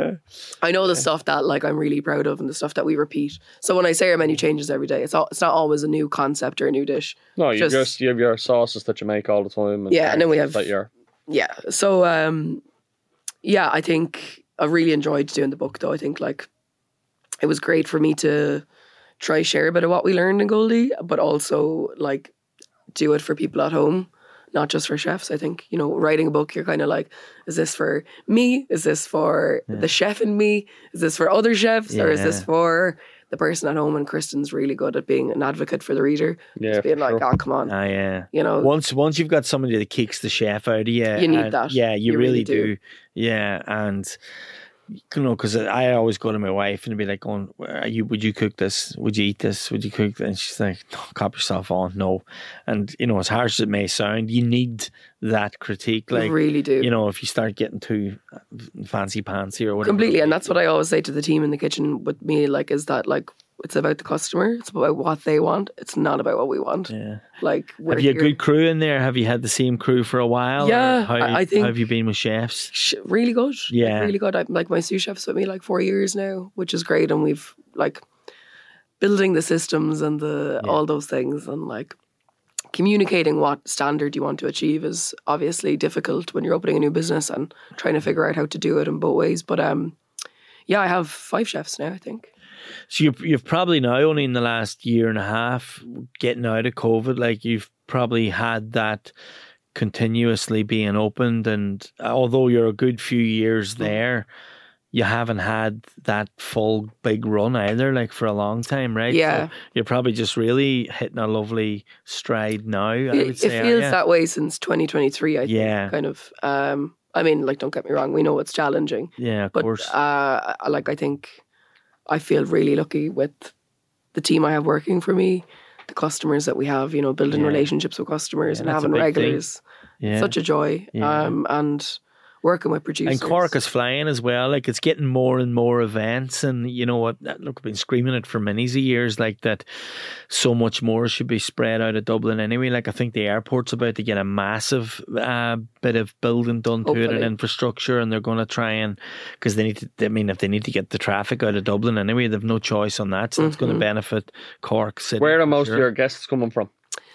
I know the stuff that like I'm really proud of and the stuff that we repeat. So when I say our menu changes every day, it's all, it's not always a new concept or a new dish. no, you just- just you have your sauces that you make all the time. And Yeah, and then we have- that you're Yeah. So um, yeah, I think I really enjoyed doing the book though. I think like it was great for me to try share a bit of what we learned in Goldie, but also like do it for people at home, not just for chefs. I think, you know, writing a book, you're kind of like, is this for me? Is this for Yeah. the chef in me? Is this for other chefs? Or is this Yeah. for the person at home? And Kristen's really good at being an advocate for the reader. yeah, Just being for like, sure. oh, come on. Ah, yeah. You know, Once once you've got somebody that kicks the chef out of you, You need and- that. Yeah, you, You really, really do. do. Yeah, and you know, because I always go to my wife and be like, "Going, are you? Would you cook this? Would you eat this? Would you cook?" This? And she's like, no, "Cop yourself on, no." And you know, as harsh as it may sound, you need that critique. you Like, really do. you know, if you start getting too fancy pantsy or whatever, Completely. And that's what I always say to the team in the kitchen with me, like, is that like it's about the customer, it's about what they want, it's not about what we want. Yeah. Like, we're Have you a here- good crew in there? Have you had the same crew for a while? Yeah, Or how, I- I think- how have you been with chefs? Sh- really good. Like, Yeah. really good. I'm like, my sous chef's with me like four years now, which is great. And we've like building the systems and the Yeah. all those things, and like communicating what standard you want to achieve is obviously difficult when you're opening a new business and trying to figure out how to do it in both ways. But um, yeah, I have five chefs now, I think. So you've, you've probably now only in the last year and a half getting out of COVID, like you've probably had that continuously being opened, and although you're a good few years there, you haven't had that full big run either, like for a long time, right? Yeah. So you're probably just really hitting a lovely stride now, I It, would say. it feels yeah. that way since twenty twenty-three, I think. Yeah. Kind of. Um, I mean, like, don't get me wrong, we know it's challenging. Yeah, of But, course. uh, like, I think I feel really lucky with the team I have working for me, the customers that we have, you know, building Yeah. relationships with customers Yeah, and that's a having big thing. regulars. Yeah. Such a joy. Yeah. Um, and working with producers. And Cork is flying as well. Like, it's getting more and more events. And you know what? Look, I've been screaming it for many years, like that so much more should be spread out of Dublin anyway. Like, I think the airport's about to get a massive uh, bit of building done to it and Hopefully. infrastructure. And they're going to try and, because they need to, I mean, if they need to get the traffic out of Dublin anyway, they've no choice on that. So it's going to benefit Cork City. Where are for most sure. of your guests coming from?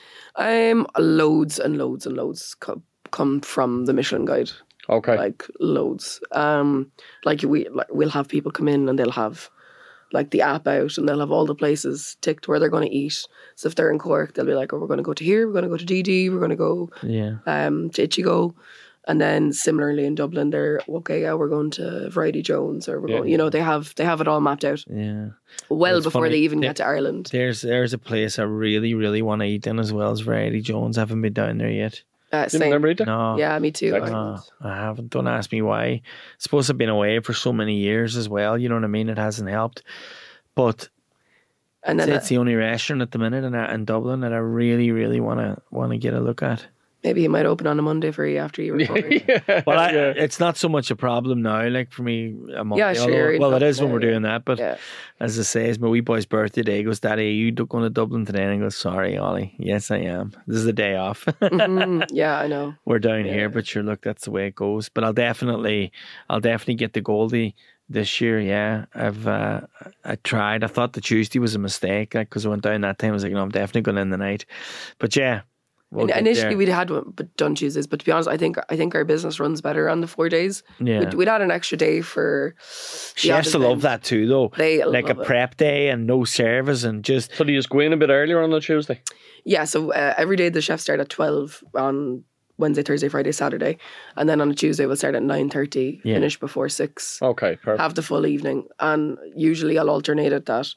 Um, loads and loads and loads co- come from the Michelin Guide. Okay. Like loads. Um, like we like we'll have people come in and they'll have like the app out and they'll have all the places ticked where they're going to eat. So if they're in Cork, they'll be like, "Oh, we're going to go to here. We're going to go to D D. We're going to go Yeah. um to Ichigo." And then similarly in Dublin, they're okay. Yeah, we're going to Variety Jones, or we're Yeah. going. You know, they have they have it all mapped out Yeah. well It's before funny. they even They- get to Ireland. There's there's a place I really, really want to eat in as well as Variety Jones. I haven't been down there yet. Uh, Didn't same. remember either? No. Yeah, me too. Excellent. No, I haven't. Don't ask me why. I suppose I've been away for so many years as well. You know what I mean? It hasn't helped. But And it's, then it's the only restaurant at the minute in, in Dublin that I really, really want to want to get a look at. maybe he might open on a Monday for you after you record. yeah. But I, yeah. it's not so much a problem now. Like for me, a month. Yeah, sure, you're in Well, it is Dublin when we're now, yeah. doing that. But Yeah. as I say, it's my wee boy's birthday day. He goes, "Daddy, are you going to Dublin today?" And I go, "Sorry, Ollie. Yes, I am. This is the day off." Mhm. Yeah, I know. We're down Yeah. here, but sure, look, that's the way it goes. But I'll definitely, I'll definitely get the Goldie this year. Yeah, I've, uh, I tried. I thought the Tuesday was a mistake because I went down that time. I was like, no, I'm definitely going in the night. But yeah, we'll get Initially, there. we'd had one, but done Tuesdays. But to be honest, I think I think our business runs better on the four days. Yeah. We'd, we'd add an extra day for the Chefs odd love event. that too, though. They like a love it. prep day and no service and just So do you just go in a bit earlier on a Tuesday? Yeah, so uh, every day the chefs start at twelve on Wednesday, Thursday, Friday, Saturday, and then on a Tuesday we'll start at nine thirty, Yeah. finish before six, Okay, perfect. have the full evening, and usually I'll alternate it that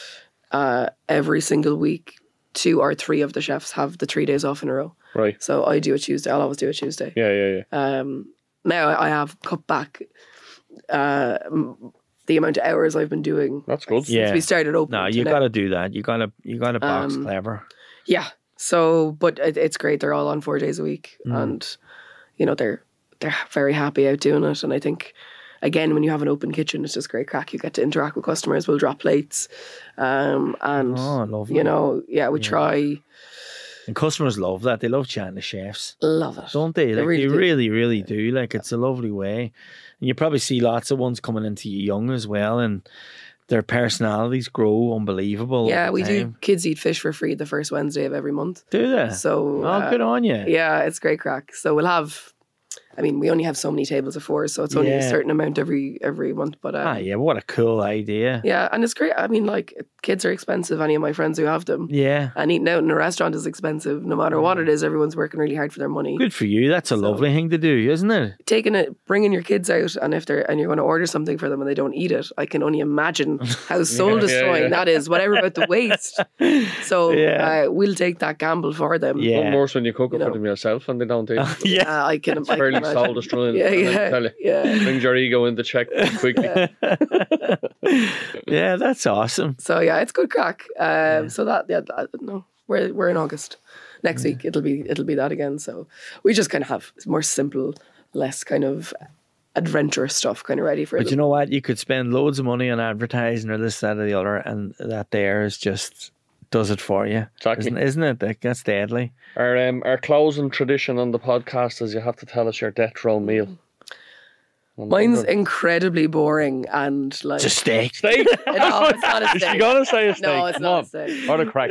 uh, every single week, two or three of the chefs have the three days off in a row. Right. So I do a Tuesday. I'll always do a Tuesday. Yeah, yeah, yeah. Um, now I have cut back uh, m- the amount of hours I've been doing That's good. since Yeah. we started open. no, to you now. got to do that. You got to, you got to box Um, clever. Yeah. So, but it, it's great. They're all on four days a week, Mm. and you know they're they're very happy out doing it. And I think, again, when you have an open kitchen, it's just great crack. You get to interact with customers. We'll drop plates, um, and Oh, lovely. you know, yeah, we try. And customers love that. They love chatting to chefs. Love it. Don't they? Like, really they do. really, really do. Like, it's a lovely way. And you probably see lots of ones coming into you young as well, and their personalities grow unbelievable. Yeah, over we do. time. Kids eat fish for free the first Wednesday of every month. Do they? So, oh, uh, good on you. Yeah, it's great crack. So we'll have. I mean, we only have so many tables of four, so it's only a Yeah. certain amount every every month. But um, Ah, yeah. What a cool idea. yeah, and it's great. I mean, like kids are expensive. Any of my friends who have them, Yeah. and eating out in a restaurant is expensive. No matter what it is, everyone's working really hard for their money. Good for you. That's a lovely thing to do, isn't it? Taking it, bringing your kids out, and if they're and you're going to order something for them and they don't eat it, I can only imagine how soul yeah, destroying yeah. that is. Whatever about the waste. So Yeah. uh, we'll take that gamble for them. Yeah. One worse when you cook You it for know. them yourself and they don't eat it. Yeah. Uh, I can. I can Fairly imagine. soul destroying. Yeah, and I yeah, tell you, yeah. brings your ego into check quickly. Yeah, that's awesome. So yeah, it's good crack. Um, So that yeah, that, no, we're we're in August. Next week it'll be it'll be that again. So we just kind of have more simple, less kind of adventurous stuff kind of ready for But them. you know what? You could spend loads of money on advertising or this, that, or the other, and that there is just does it for you. Exactly. Isn't, isn't it? Like, that's deadly. Our um, our closing tradition on the podcast is you have to tell us your death row meal. And- Mine's incredibly boring and like It's a steak. steak. no, it's not a Is steak. she gonna say a steak? No, it's Come not on. a steak. What a crack.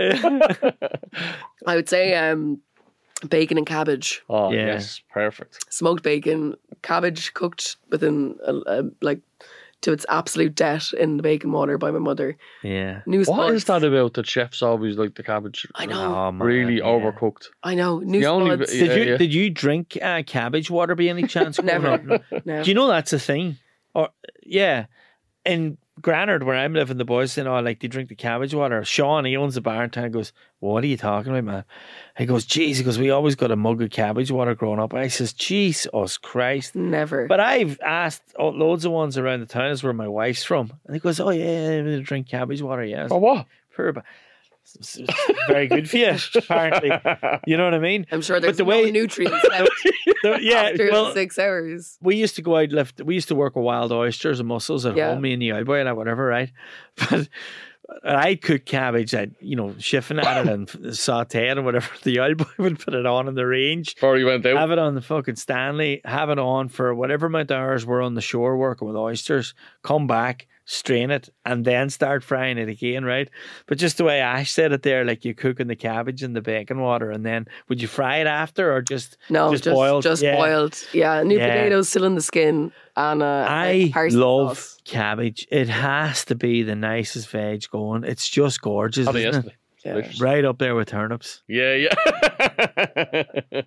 I would say um, bacon and cabbage, Oh Yeah. yes, perfect. smoked bacon, cabbage cooked within a, a, like to its absolute death in the bacon water by my mother. Yeah. New What spuds. is that about that chefs always like the cabbage? I know. Oh, man, Really yeah. overcooked. I know. New The only spuds. bit- Did Yeah, you yeah. did you drink uh, cabbage water by any chance? growing Never. up? No. No. Do you know that's a thing? Or yeah, in Granard where I'm living, the boys saying, "Oh, like they drink the cabbage water." Sean, he owns the bar in town, goes, well, "What are you talking about, man?" He goes, "Geez," he goes, "We always got a mug of cabbage water growing up." I says, "Jesus Christ." Never. But I've asked oh, loads of ones around the town is where my wife's from, and he goes, "Oh yeah, we drink cabbage water." Yeah, Oh, what? Pure, but it's, it's very good for you, apparently. You know what I mean? I'm sure there's the no way- nutrients left The- yeah, after well, six hours. we used to go out lift. We used to work with wild oysters and mussels at Yeah. home, me and the old boy and whatever, right? But I'd cook cabbage, I'd you know shiffing at it and saute it and whatever. The old boy would put it on in the range. Before you went out. Have it on the fucking Stanley, have it on for whatever amount of hours we're on the shore working with oysters, come back, strain it, and then start frying it again, right? But just the way Ash said it there, like you cooking the cabbage in the bacon water, and then would you fry it after or just No, just, just boiled? Just Yeah. boiled. Yeah, new Yeah. potatoes still in the skin, and uh, I parsley love sauce. cabbage. It has to be the nicest veg going. It's just gorgeous, Had it isn't yesterday. Yeah. Delicious. it? Right up there with turnips. Yeah, yeah.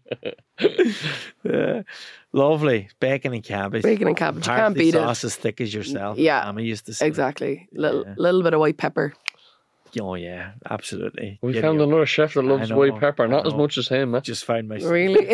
Yeah. Lovely. Bacon and cabbage. Bacon and cabbage. You Parsley can't beat sauce it. as thick as yourself. Yeah. Mama used to say. Exactly. Little Yeah. little bit of white pepper. Oh yeah, absolutely. We Giddy found up. another chef that loves know, white pepper, I not as know. much as him. Eh? Just found my. Really?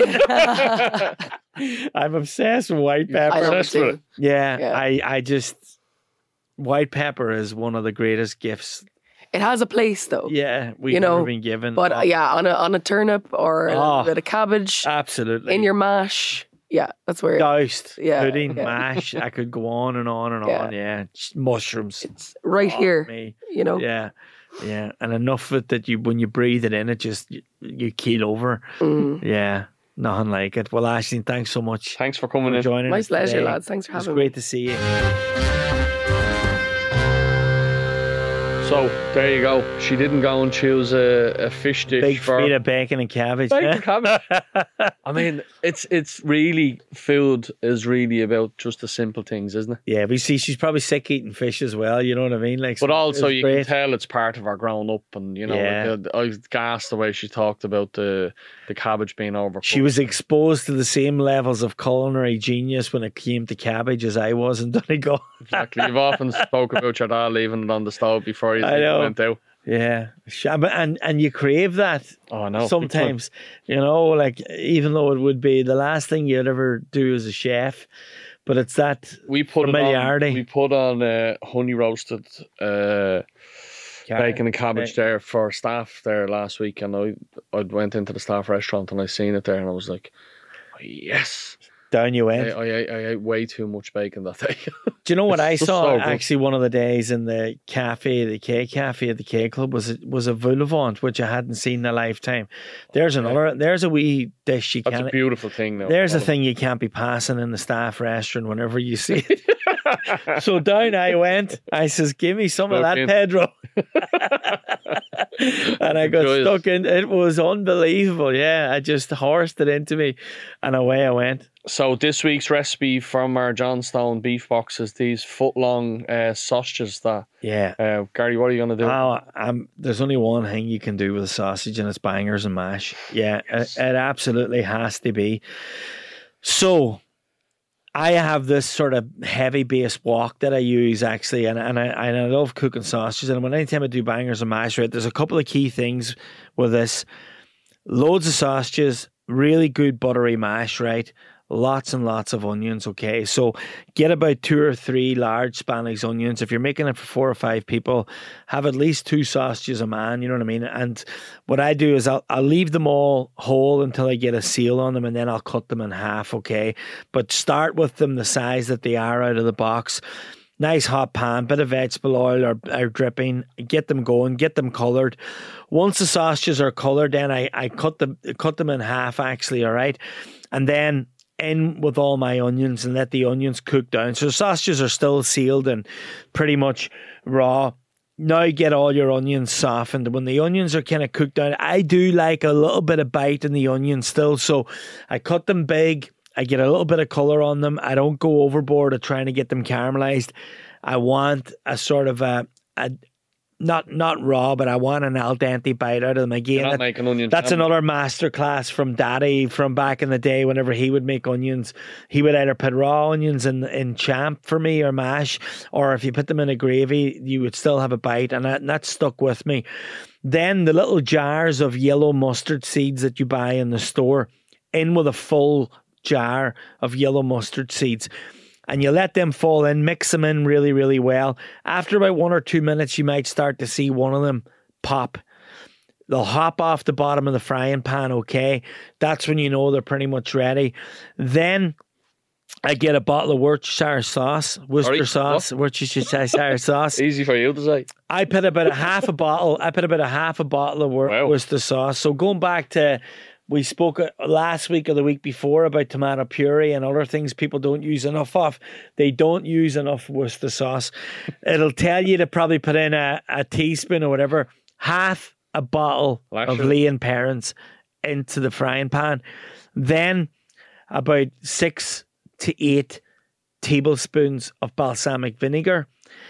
I'm obsessed with white I pepper. love it Obsessed with too. Yeah, Yeah. I, I just white pepper is one of the greatest gifts. It has a place though. Yeah, we've You know, ever been given. But Oh, uh, yeah, on a on a turnip or a Oh. little bit of cabbage absolutely. in your mash. Yeah, that's where doused Yeah, pudding, yeah. mash. I could go on and on and Yeah. on. Yeah, Just mushrooms. it's right Oh, here. me. You know. Yeah, yeah, and enough of it that you when you breathe it in, it just you, you keel over. Mm. Yeah, nothing like it. Well, Ashleen, thanks so much Thanks for coming for in. joining My us pleasure, today. lads. Thanks for It was having me. great to see you. So there you go. She didn't go and choose a, a fish dish Big for feet of bacon and cabbage. Bacon eh? cabbage. I mean, it's it's really food is really about just the simple things, isn't it? Yeah, we see she's probably sick eating fish as well. You know what I mean? Like, But so also, it's you great. can tell it's part of her growing up, and you know, Yeah. like, uh, I was gassed the way she talked about the the cabbage being overcooked. She was exposed to the same levels of culinary genius when it came to cabbage as I was in Donegal. exactly. You've often spoke about your dad leaving it on the stove before you I know. went out. Yeah, Shabba- and and you crave that Oh no! sometimes. You know, like even though it would be the last thing you'd ever do as a chef, but it's that we put it on. familiarity. We put on uh, honey roasted uh, bacon and cabbage Ba- there for staff there last week, and I I went into the staff restaurant and I seen it there, and I was like, oh, yes. Down you I, went. I, ate- I ate way too much bacon that day. Do you know what I It's just saw so good. actually one of the days in the cafe, the K Cafe at the K Club was a, was a Voulevant, which I hadn't seen in a lifetime. There's another. There's a wee dish you That's can't. a beautiful thing now. There's a thing you can't be passing in the staff restaurant whenever you see it. So down I went. I says, "Give me some of Stuck that, in. Pedro." And I got Enjoy it. stuck in. It was unbelievable. Yeah, I just horsed it into me, and away I went. So this week's recipe from our Johnstone beef box is these foot long uh, sausages that Yeah. uh, Gary, what are you gonna do? Oh, um, there's only one thing you can do with a sausage, and it's bangers and mash. Yeah, it, it absolutely has to be. So, I have this sort of heavy base wok that I use actually, and, and I and I love cooking sausages. And when anytime I do bangers and mash, right, there's a couple of key things with this: loads of sausages, really good buttery mash, right? Lots and lots of onions, okay? So get about two or three large Spanish onions. If you're making it for four or five people, have at least two sausages a man, you know what I mean? And what I do is I'll, I'll leave them all whole until I get a seal on them, and then I'll cut them in half, okay? But start with them the size that they are out of the box. Nice hot pan, bit of vegetable oil or, or dripping, get them going, get them coloured. Once the sausages are coloured, then I, I cut them cut them in half actually, all right? And then in with all my onions and let the onions cook down. So sausages are still sealed and pretty much raw. Now get all your onions softened. When the onions are kind of cooked down, I do like a little bit of bite in the onion still. So I cut them big. I get a little bit of colour on them. I don't go overboard at trying to get them caramelized. I want a sort of a, a not not raw, but I want an al dente bite out of them. Again, You're not that, making onion that's jam. another masterclass from Daddy from back in the day. Whenever he would make onions, he would either put raw onions in, in champ for me or mash, or if you put them in a gravy, you would still have a bite, and that, and that stuck with me. Then the little jars of yellow mustard seeds that you buy in the store, in with a full jar of yellow mustard seeds. And you let them fall in, mix them in really, really well. After about one or two minutes, you might start to see one of them pop. They'll hop off the bottom of the frying pan, okay? That's when you know they're pretty much ready. Then I get a bottle of Worcestershire sauce, Worcester Sorry, sauce, Worcestershire sauce. Easy for you to say. I put about a half a bottle, I put about a half a bottle of Wor- Wow. Worcester sauce. So going back to... We spoke last week or the week before about tomato puree and other things people don't use enough of. They don't use enough Worcester sauce. It'll tell you to probably put in a, a teaspoon or whatever, half a bottle Lash of it. Lee and Parents into the frying pan. Then about six to eight tablespoons of balsamic vinegar.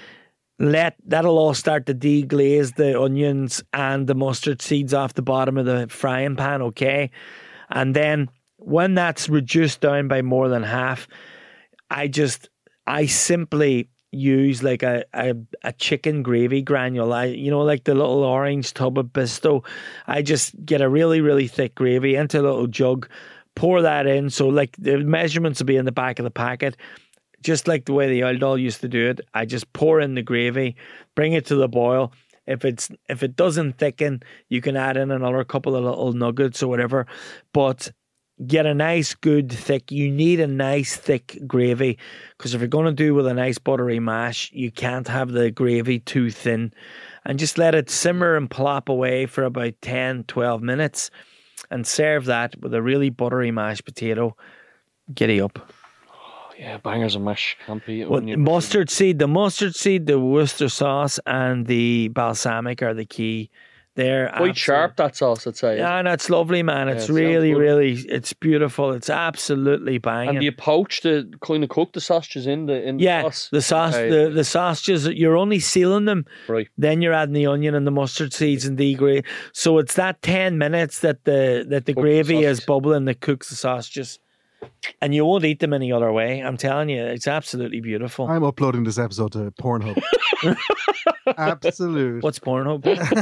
Let that'll all start to deglaze the onions and the mustard seeds off the bottom of the frying pan, okay? And then when that's reduced down by more than half, I just I simply use like a a, a chicken gravy granule. I you know like the little orange tub of Bisto. I just get a really really thick gravy into a little jug, pour that in. So like the measurements will be in the back of the packet. Just like the way the old doll used to do it, I just pour in the gravy, bring it to the boil. If it's if it doesn't thicken, you can add in another couple of little nuggets or whatever. But get a nice, good, thick. You need a nice, thick gravy because if you're going to do with a nice buttery mash, you can't have the gravy too thin. And just let it simmer and plop away for about ten, twelve minutes and serve that with a really buttery mashed potato. Giddy up. Yeah, bangers and mash. Can't beat it. Well, when you- mustard seed, the mustard seed, the Worcester sauce, and the balsamic are the key. They're Quite absolute- sharp, that sauce, I'd say. Yeah, that's lovely, man. It's it sounds really, good. really, it's beautiful. It's absolutely banging. And do you poach the kind of cook the sausages in the in yeah, the sauce? the sauce, Okay. the, the sausages, you're only sealing them. Right. Then you're adding the onion and the mustard seeds and the gravy. So it's that ten minutes that the that the Cook the gravy is sausages. bubbling that cooks the sausages. And you won't eat them any other way. I'm telling you, it's absolutely beautiful. I'm uploading this episode to Pornhub. Absolute. What's Pornhub?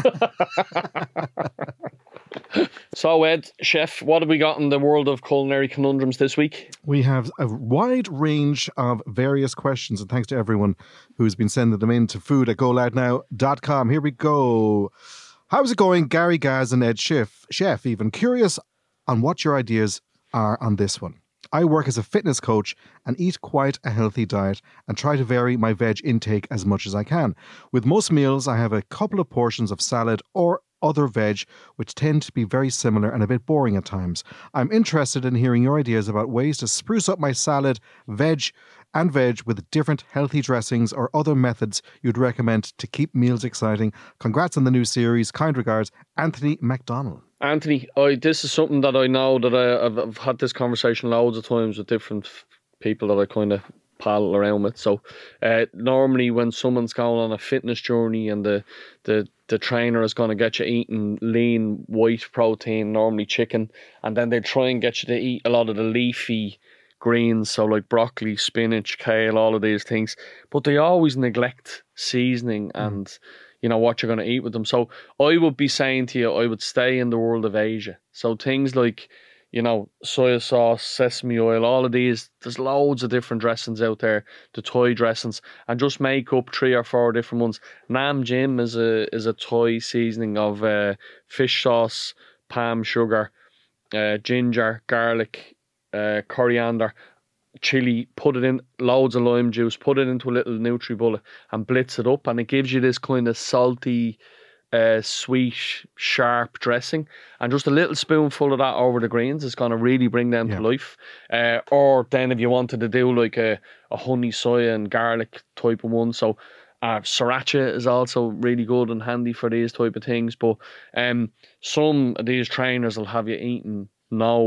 So, Ed, chef, what have we got in the world of culinary conundrums this week? We have a wide range of various questions, and thanks to everyone who's been sending them in to food at go loud now dot com. Here we go. How's it going, Gary Gaz and Ed Schiff? Chef, even curious on what your ideas are on this one. I work as a fitness coach and eat quite a healthy diet and try to vary my veg intake as much as I can. With most meals, I have a couple of portions of salad or other veg, which tend to be very similar and a bit boring at times. I'm interested in hearing your ideas about ways to spruce up my salad, veg, and veg with different healthy dressings or other methods you'd recommend to keep meals exciting. Congrats on the new series. Kind regards, Anthony McDonald. Anthony, I, this is something that I know that I, I've, I've had this conversation loads of times with different f- people that I kind of pal around with. So uh, normally when someone's going on a fitness journey and the the, the trainer is going to get you eating lean white protein, normally chicken, and then they try and get you to eat a lot of the leafy greens, so like broccoli, spinach, kale, all of these things, but they always neglect seasoning and mm. you know what you're going to eat with them. So I would be saying to you, I would stay in the world of Asia. So things like, you know, soya sauce, sesame oil, all of these, there's loads of different dressings out there, the Thai dressings, and just make up three or four different ones. Nam Jim is a is a Thai seasoning of uh, fish sauce, palm sugar, uh, ginger, garlic, uh, coriander, chili, put it in loads of lime juice, put it into a little NutriBullet and blitz it up, and it gives you this kind of salty, uh, sweet, sharp dressing, and just a little spoonful of that over the greens is going to really bring them Yeah. to life. Uh, or then if you wanted to do like a, a honey soya and garlic type of one, so uh, sriracha is also really good and handy for these type of things. But um, some of these trainers will have you eating no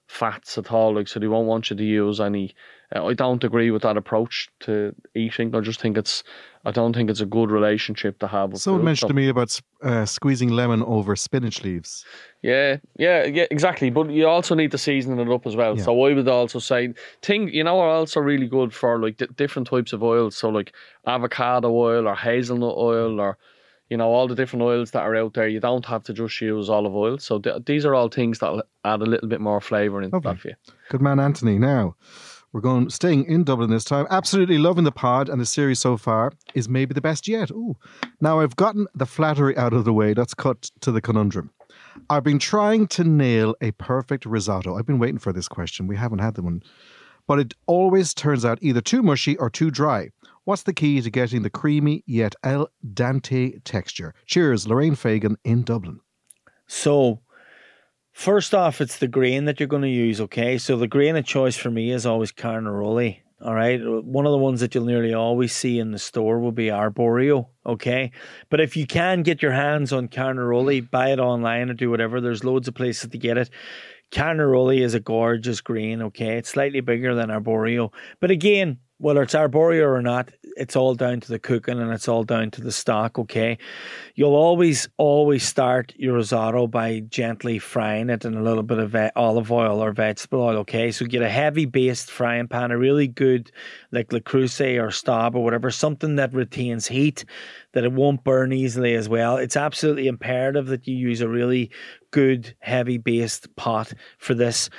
fats at all. Like, so they won't want you to use any. Uh, I don't agree with that approach to eating. I just think it's. I don't think it's a good relationship to have with Someone food. mentioned So- to me about uh, squeezing lemon over spinach leaves. Yeah, yeah, yeah, exactly. But you also need to season it up as well. Yeah. So I would also say, thing you know, are also really good for like d- different types of oils. So like avocado oil or hazelnut oil, or you know, all the different oils that are out there. You don't have to just use olive oil. So th- these are all things that add a little bit more flavour into Lovely. that for you. Good man, Anthony. Now, we're going staying in Dublin this time. Absolutely loving the pod, and the series so far is maybe the best yet. Ooh. Now, I've gotten the flattery out of the way. Let's cut to the conundrum. I've been trying to nail a perfect risotto. I've been waiting for this question. We haven't had the one. But it always turns out either too mushy or too dry. What's the key to getting the creamy yet al dente texture? Cheers, Lorraine Fagan in Dublin. So, first off, it's the grain that you're going to use, okay? So the grain of choice for me is always Carnaroli, all right? One of the ones that you'll nearly always see in the store will be Arborio, okay? But if you can get your hands on Carnaroli, buy it online or do whatever. There's loads of places to get it. Carnaroli is a gorgeous grain, okay? It's slightly bigger than Arborio. But again, whether it's Arborio or not, it's all down to the cooking and it's all down to the stock, okay? You'll always, always start your risotto by gently frying it in a little bit of ve- olive oil or vegetable oil, okay? So get a heavy based frying pan, a really good, like Le Creuset or Staub or whatever, something that retains heat, that it won't burn easily as well. It's absolutely imperative that you use a really good, heavy based pot for this.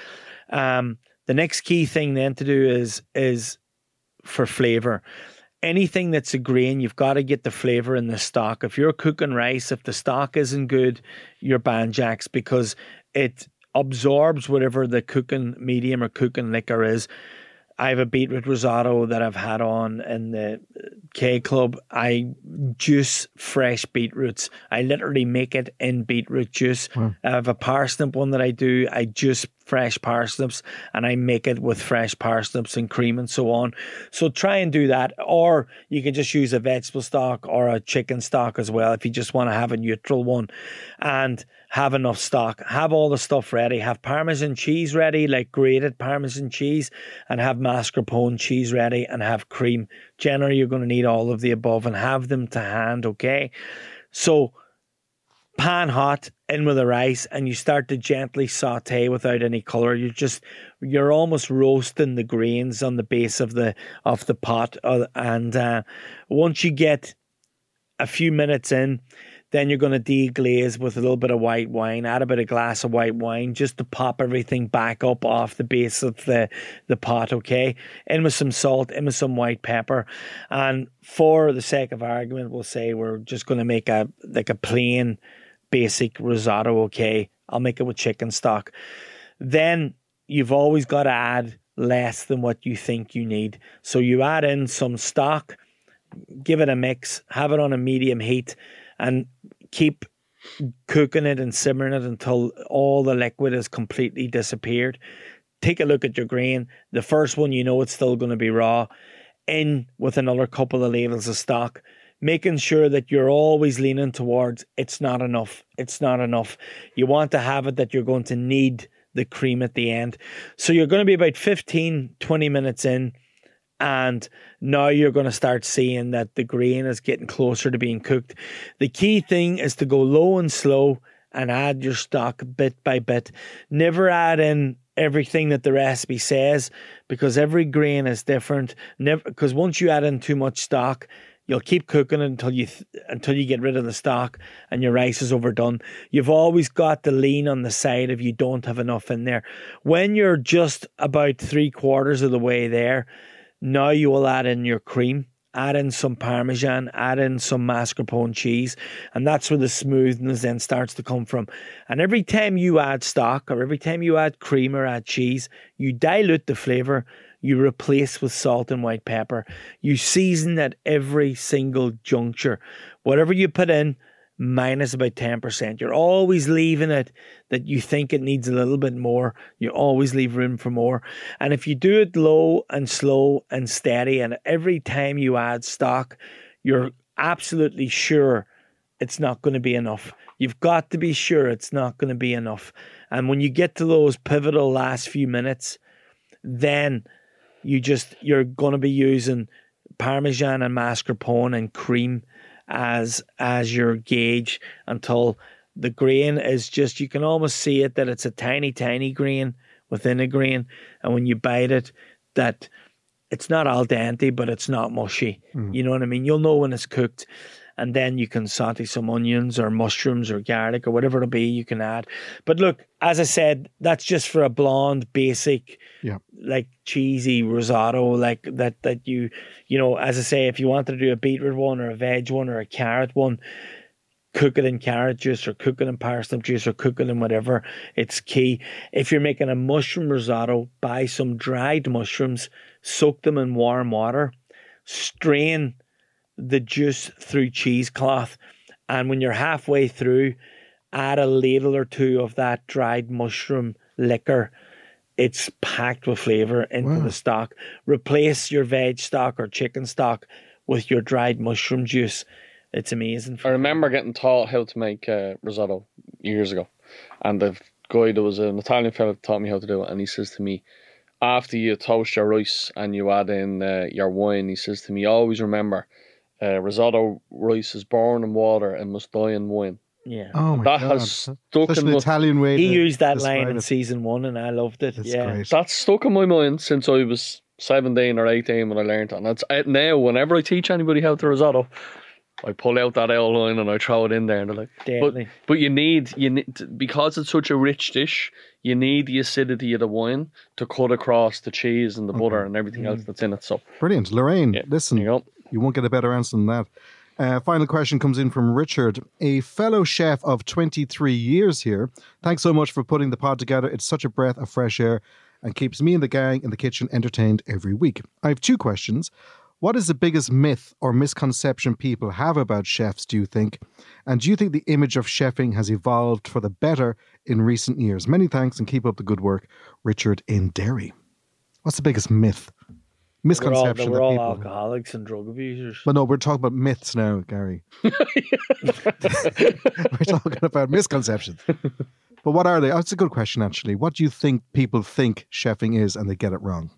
Um, the next key thing then to do is, is for flavour. Anything that's a grain, you've got to get the flavour in the stock. If you're cooking rice, if the stock isn't good, you're banjacks, because it absorbs whatever the cooking medium or cooking liquor is. I have a beetroot risotto that I've had on in the K Club. I juice fresh beetroots. I literally make it in beetroot juice. Wow. I have a parsnip one that I do. I juice fresh parsnips and I make it with fresh parsnips and cream and so on. So try and do that. Or you can just use a vegetable stock or a chicken stock as well if you just want to have a neutral one. And have enough stock. Have all the stuff ready. Have Parmesan cheese ready, like grated Parmesan cheese, and have mascarpone cheese ready, and have cream. Generally, you're going to need all of the above and have them to hand, okay? So, pan hot, in with the rice, and you start to gently saute without any colour. You're just, you're almost roasting the grains on the base of the of the pot. Uh, and uh, once you get a few minutes in, then you're going to deglaze with a little bit of white wine. Add a bit of glass of white wine just to pop everything back up off the base of the, the pot, okay? In with some salt, in with some white pepper. And for the sake of argument, we'll say we're just going to make a like a plain, basic risotto, okay? I'll make it with chicken stock. Then you've always got to add less than what you think you need. So you add in some stock, give it a mix, have it on a medium heat, and keep cooking it and simmering it until all the liquid has completely disappeared. Take a look at your grain. The first one, you know it's still going to be raw. In with another couple of ladles of stock, making sure that you're always leaning towards it's not enough. It's not enough. You want to have it that you're going to need the cream at the end. So you're going to be about fifteen, twenty minutes in, and now you're going to start seeing that the grain is getting closer to being cooked. The key thing is to go low and slow and add your stock bit by bit. Never add in everything that the recipe says, because every grain is different. Never, because once you add in too much stock, you'll keep cooking it until you th- until you get rid of the stock and your rice is overdone. You've always got to lean on the side if you don't have enough in there. When you're just about three quarters of the way there, now you will add in your cream, add in some Parmesan, add in some mascarpone cheese, and that's where the smoothness then starts to come from. And every time you add stock, or every time you add cream or add cheese, you dilute the flavour, you replace with salt and white pepper. You season at every single juncture. Whatever you put in, minus about ten percent. You're always leaving it that you think it needs a little bit more. You always leave room for more. And if you do it low and slow and steady, and every time you add stock, you're absolutely sure it's not going to be enough. You've got to be sure it's not going to be enough. And when you get to those pivotal last few minutes, then you just you're going to be using Parmesan and mascarpone and cream as as your gauge until the grain is just, you can almost see it that it's a tiny, tiny grain within a grain. And when you bite it, that it's not al dente, but it's not mushy. Mm. You know what I mean? You'll know when it's cooked. And then you can saute some onions or mushrooms or garlic or whatever it'll be you can add. But look, as I said, that's just for a blonde, basic, yeah, like cheesy risotto, like that, that you, you know, as I say, if you wanted to do a beetroot one or a veg one or a carrot one, cook it in carrot juice or cook it in parsnip juice or cook it in whatever. It's key. If you're making a mushroom risotto, buy some dried mushrooms, soak them in warm water, strain the juice through cheesecloth, and when you're halfway through, add a ladle or two of that dried mushroom liquor. It's packed with flavour into wow. the stock. Replace your veg stock or chicken stock with your dried mushroom juice. It's amazing. I remember getting taught how to make uh, risotto years ago, and the guy, there was an Italian fellow that taught me how to do it, and he says to me, after you toast your rice and you add in uh, your wine, he says to me, always remember, Uh, risotto rice is born in water and must die in wine. Yeah. Oh my that God. has stuck Such in an my... Italian way. He to used that describe line in it. season one, and I loved it. That's yeah, great. That's stuck in my mind since I was seventeen or eighteen when I learned it. And it's uh, now, whenever I teach anybody how to risotto, I pull out that old line and I throw it in there, and they're like, Deadly. but, but you need you need because it's such a rich dish. You need the acidity of the wine to cut across the cheese and the butter and everything else that's in it. So brilliant, Lorraine. yeah, listen, you, you won't get a better answer than that. Uh, final question comes in from Richard, a fellow chef of twenty-three years here. Thanks so much for putting the pod together. It's such a breath of fresh air and keeps me and the gang in the kitchen entertained every week. I have two questions. What is the biggest myth or misconception people have about chefs, do you think? And do you think the image of chefing has evolved for the better in recent years? Many thanks and keep up the good work. Richard in Derry. What's the biggest myth? Misconception we're all, that we're all people... alcoholics and drug abusers. But no, we're talking about myths now, Gary. We're talking about misconceptions. But what are they? Oh, it's a good question, actually. What do you think people think chefing is and they get it wrong?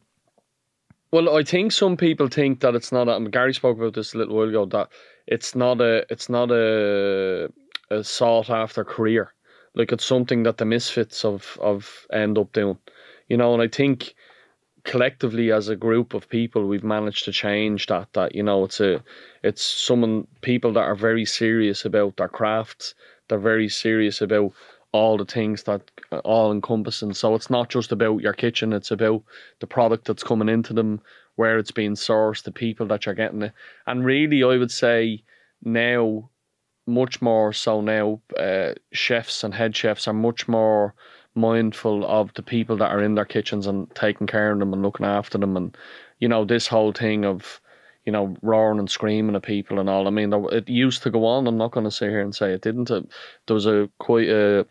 Well, I think some people think that it's not. A, and Gary spoke about this a little while ago. That it's not a. It's not a, a sought after career. Like it's something that the misfits of of end up doing. You know, and I think collectively as a group of people we've managed to change that. That you know, it's a. It's someone people that are very serious about their crafts. They're very serious about all the things that all encompassing. So it's not just about your kitchen, it's about the product that's coming into them, where it's being sourced, the people that you're getting it. And really, I would say now, much more so now, uh, chefs and head chefs are much more mindful of the people that are in their kitchens and taking care of them and looking after them. And, you know, this whole thing of, you know, roaring and screaming at people and all. I mean, it used to go on. I'm not going to sit here and say it didn't. There was a quite a,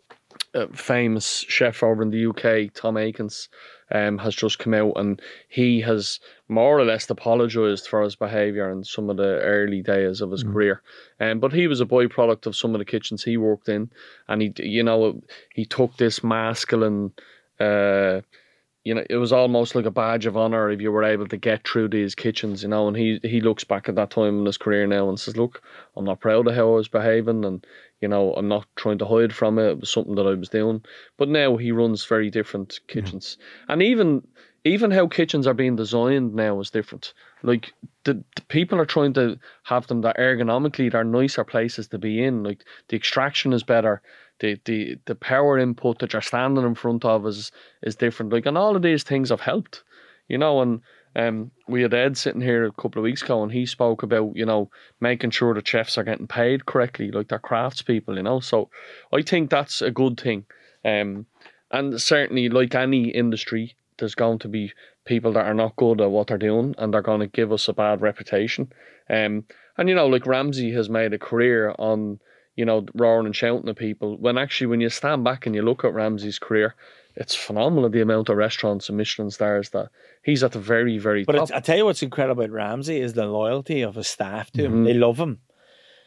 a famous chef over in the U K, Tom Aikens, um, has just come out and he has more or less apologised for his behaviour in some of the early days of his mm. career. Um, but he was a byproduct of some of the kitchens he worked in, and he, you know, he took this masculine. Uh, You know, it was almost like a badge of honour if you were able to get through these kitchens, you know, and he, he looks back at that time in his career now and says, look, I'm not proud of how I was behaving and, you know, I'm not trying to hide from it. It was something that I was doing. But now he runs very different kitchens. Yeah. And even even how kitchens are being designed now is different. Like, the, the people are trying to have them that ergonomically they're nicer places to be in. Like, the extraction is better. The, the the power input that you're standing in front of is is different. Like, and all of these things have helped, you know. And um, we had Ed sitting here a couple of weeks ago, and he spoke about, you know, making sure the chefs are getting paid correctly, like they're craftspeople, you know. So I think that's a good thing. Um, and certainly, like any industry, there's going to be people that are not good at what they're doing, and they're going to give us a bad reputation. Um, and you know, like Ramsay has made a career on, you know, roaring and shouting at people, when actually when you stand back and you look at Ramsay's career, it's phenomenal the amount of restaurants and Michelin stars that he's at the very, very but top. But I tell you what's incredible about Ramsay is the loyalty of his staff to him. Mm-hmm. They love him.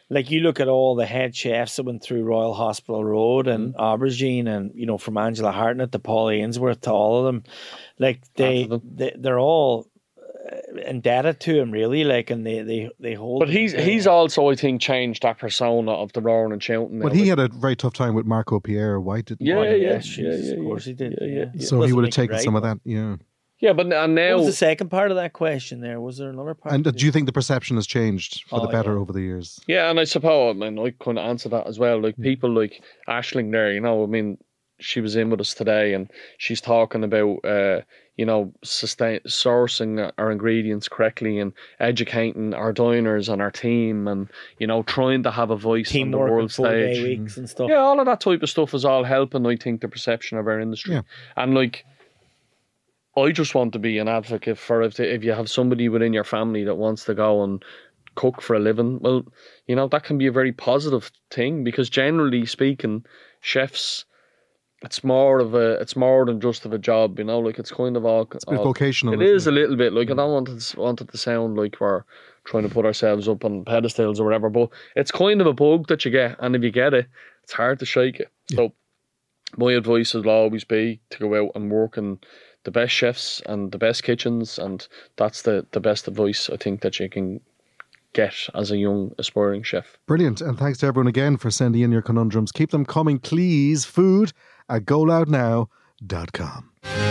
like you look at all the head chefs that went through Royal Hospital Road and mm. Aubergine, and you know, from Angela Hartnett to Paul Ainsworth to all of them, like they, they they're all indebted to him, really. Like, and they they they hold. But he's he's also, I think, changed that persona of the roaring and shouting. But he like, had a very tough time with Marco Pierre White, didn't yeah, he? Yeah, yeah, yeah, yeah, of course he did. Yeah, yeah. yeah. So he would have taken right. some of that. Yeah. Yeah, but and now what was the second part of that question? There was there another part. And do you think the perception has changed for oh, the better yeah. over the years? Yeah, and I suppose I mean I couldn't answer that as well. Like people like Aisling there, you know, I mean, she was in with us today, and she's talking about uh, you know, sustain sourcing our ingredients correctly and educating our diners and our team, and you know, trying to have a voice on the world stage. Weeks and stuff. Yeah, all of that type of stuff is all helping, I think, the perception of our industry. Yeah. And like, I just want to be an advocate for if if you have somebody within your family that wants to go and cook for a living, well, you know, that can be a very positive thing, because generally speaking, chefs, it's more of a, it's more than just of a job, you know, like it's kind of all, it's a bit all vocational. It is it? a little bit, like I don't want it, want it to sound like we're trying to put ourselves up on pedestals or whatever, but it's kind of a bug that you get, and if you get it, it's hard to shake it. Yeah. So my advice will always be to go out and work in the best chefs and the best kitchens, and that's the, the best advice I think that you can get as a young aspiring chef. Brilliant, and thanks to everyone again for sending in your conundrums. Keep them coming, please. Food at go loud now dot com.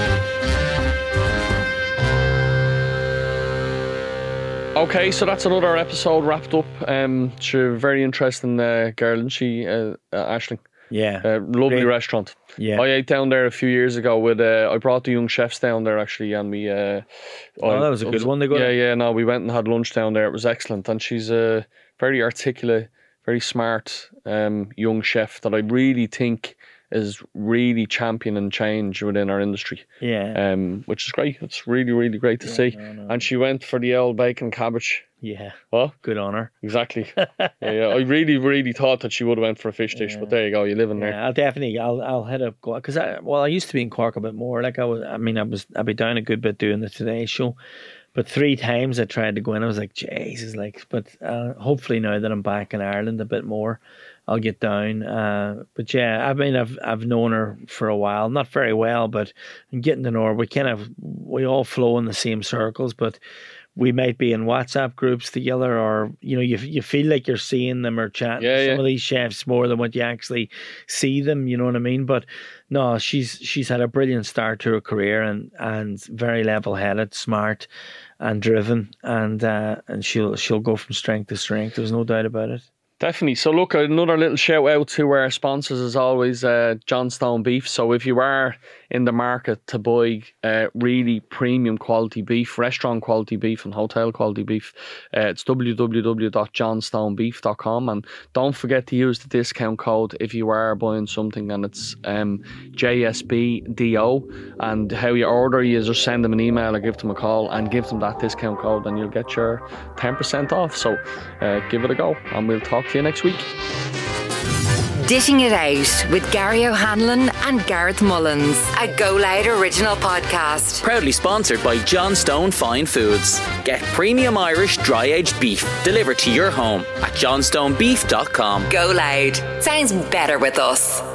Okay, so that's another episode wrapped up. Um, she's a very interesting uh, girl, isn't she, uh, uh, Aisling? Yeah. Uh, lovely Great. restaurant. Yeah. I ate down there a few years ago with, uh, I brought the young chefs down there actually, and we... Uh, oh, I, that was a good was, one. They got yeah, yeah, no, we went and had lunch down there. It was excellent. And she's a very articulate, very smart um, young chef that I really think is really championing change within our industry. Yeah. Um, which is great. It's really, really great to yeah, see. No, no. And she went for the old bacon cabbage. Yeah. What? Good on her. Exactly. yeah, yeah. I really, really thought that she would have went for a fish dish, yeah. but there you go. You live in there. Yeah, I'll definitely. I'll I'll head up because I well I used to be in Cork a bit more. Like I was. I mean I was. I'd be down a good bit doing the Today Show, but three times I tried to go in. I was like, Jesus, like. But uh, hopefully now that I'm back in Ireland a bit more, I'll get down. Uh, but yeah, I mean I've I've known her for a while, not very well, but I'm getting to know her. We kind of we all flow in the same circles, but we might be in WhatsApp groups together, or you know, you you feel like you're seeing them or chatting yeah, to some yeah. of these chefs more than what you actually see them. You know what I mean? But no, she's she's had a brilliant start to her career, and and very level headed, smart, and driven, and uh, and she'll she'll go from strength to strength. There's no doubt about it. Definitely. So look, another little shout out to our sponsors as always, uh, Johnstone Beef. So if you are in the market to buy uh, really premium quality beef, restaurant quality beef and hotel quality beef, uh, it's w w w dot johnstone beef dot com, and don't forget to use the discount code if you are buying something, and it's um, J S B D O, and how you order, you just send them an email or give them a call and give them that discount code, and you'll get your ten percent off. So uh, give it a go, and we'll talk to you next week. Dishing It Out with Gary O'Hanlon and Gareth Mullins, a Go Loud original podcast. Proudly sponsored by Johnstone Fine Foods. Get premium Irish dry-aged beef delivered to your home at johnstone beef dot com. Go Loud. Sounds better with us.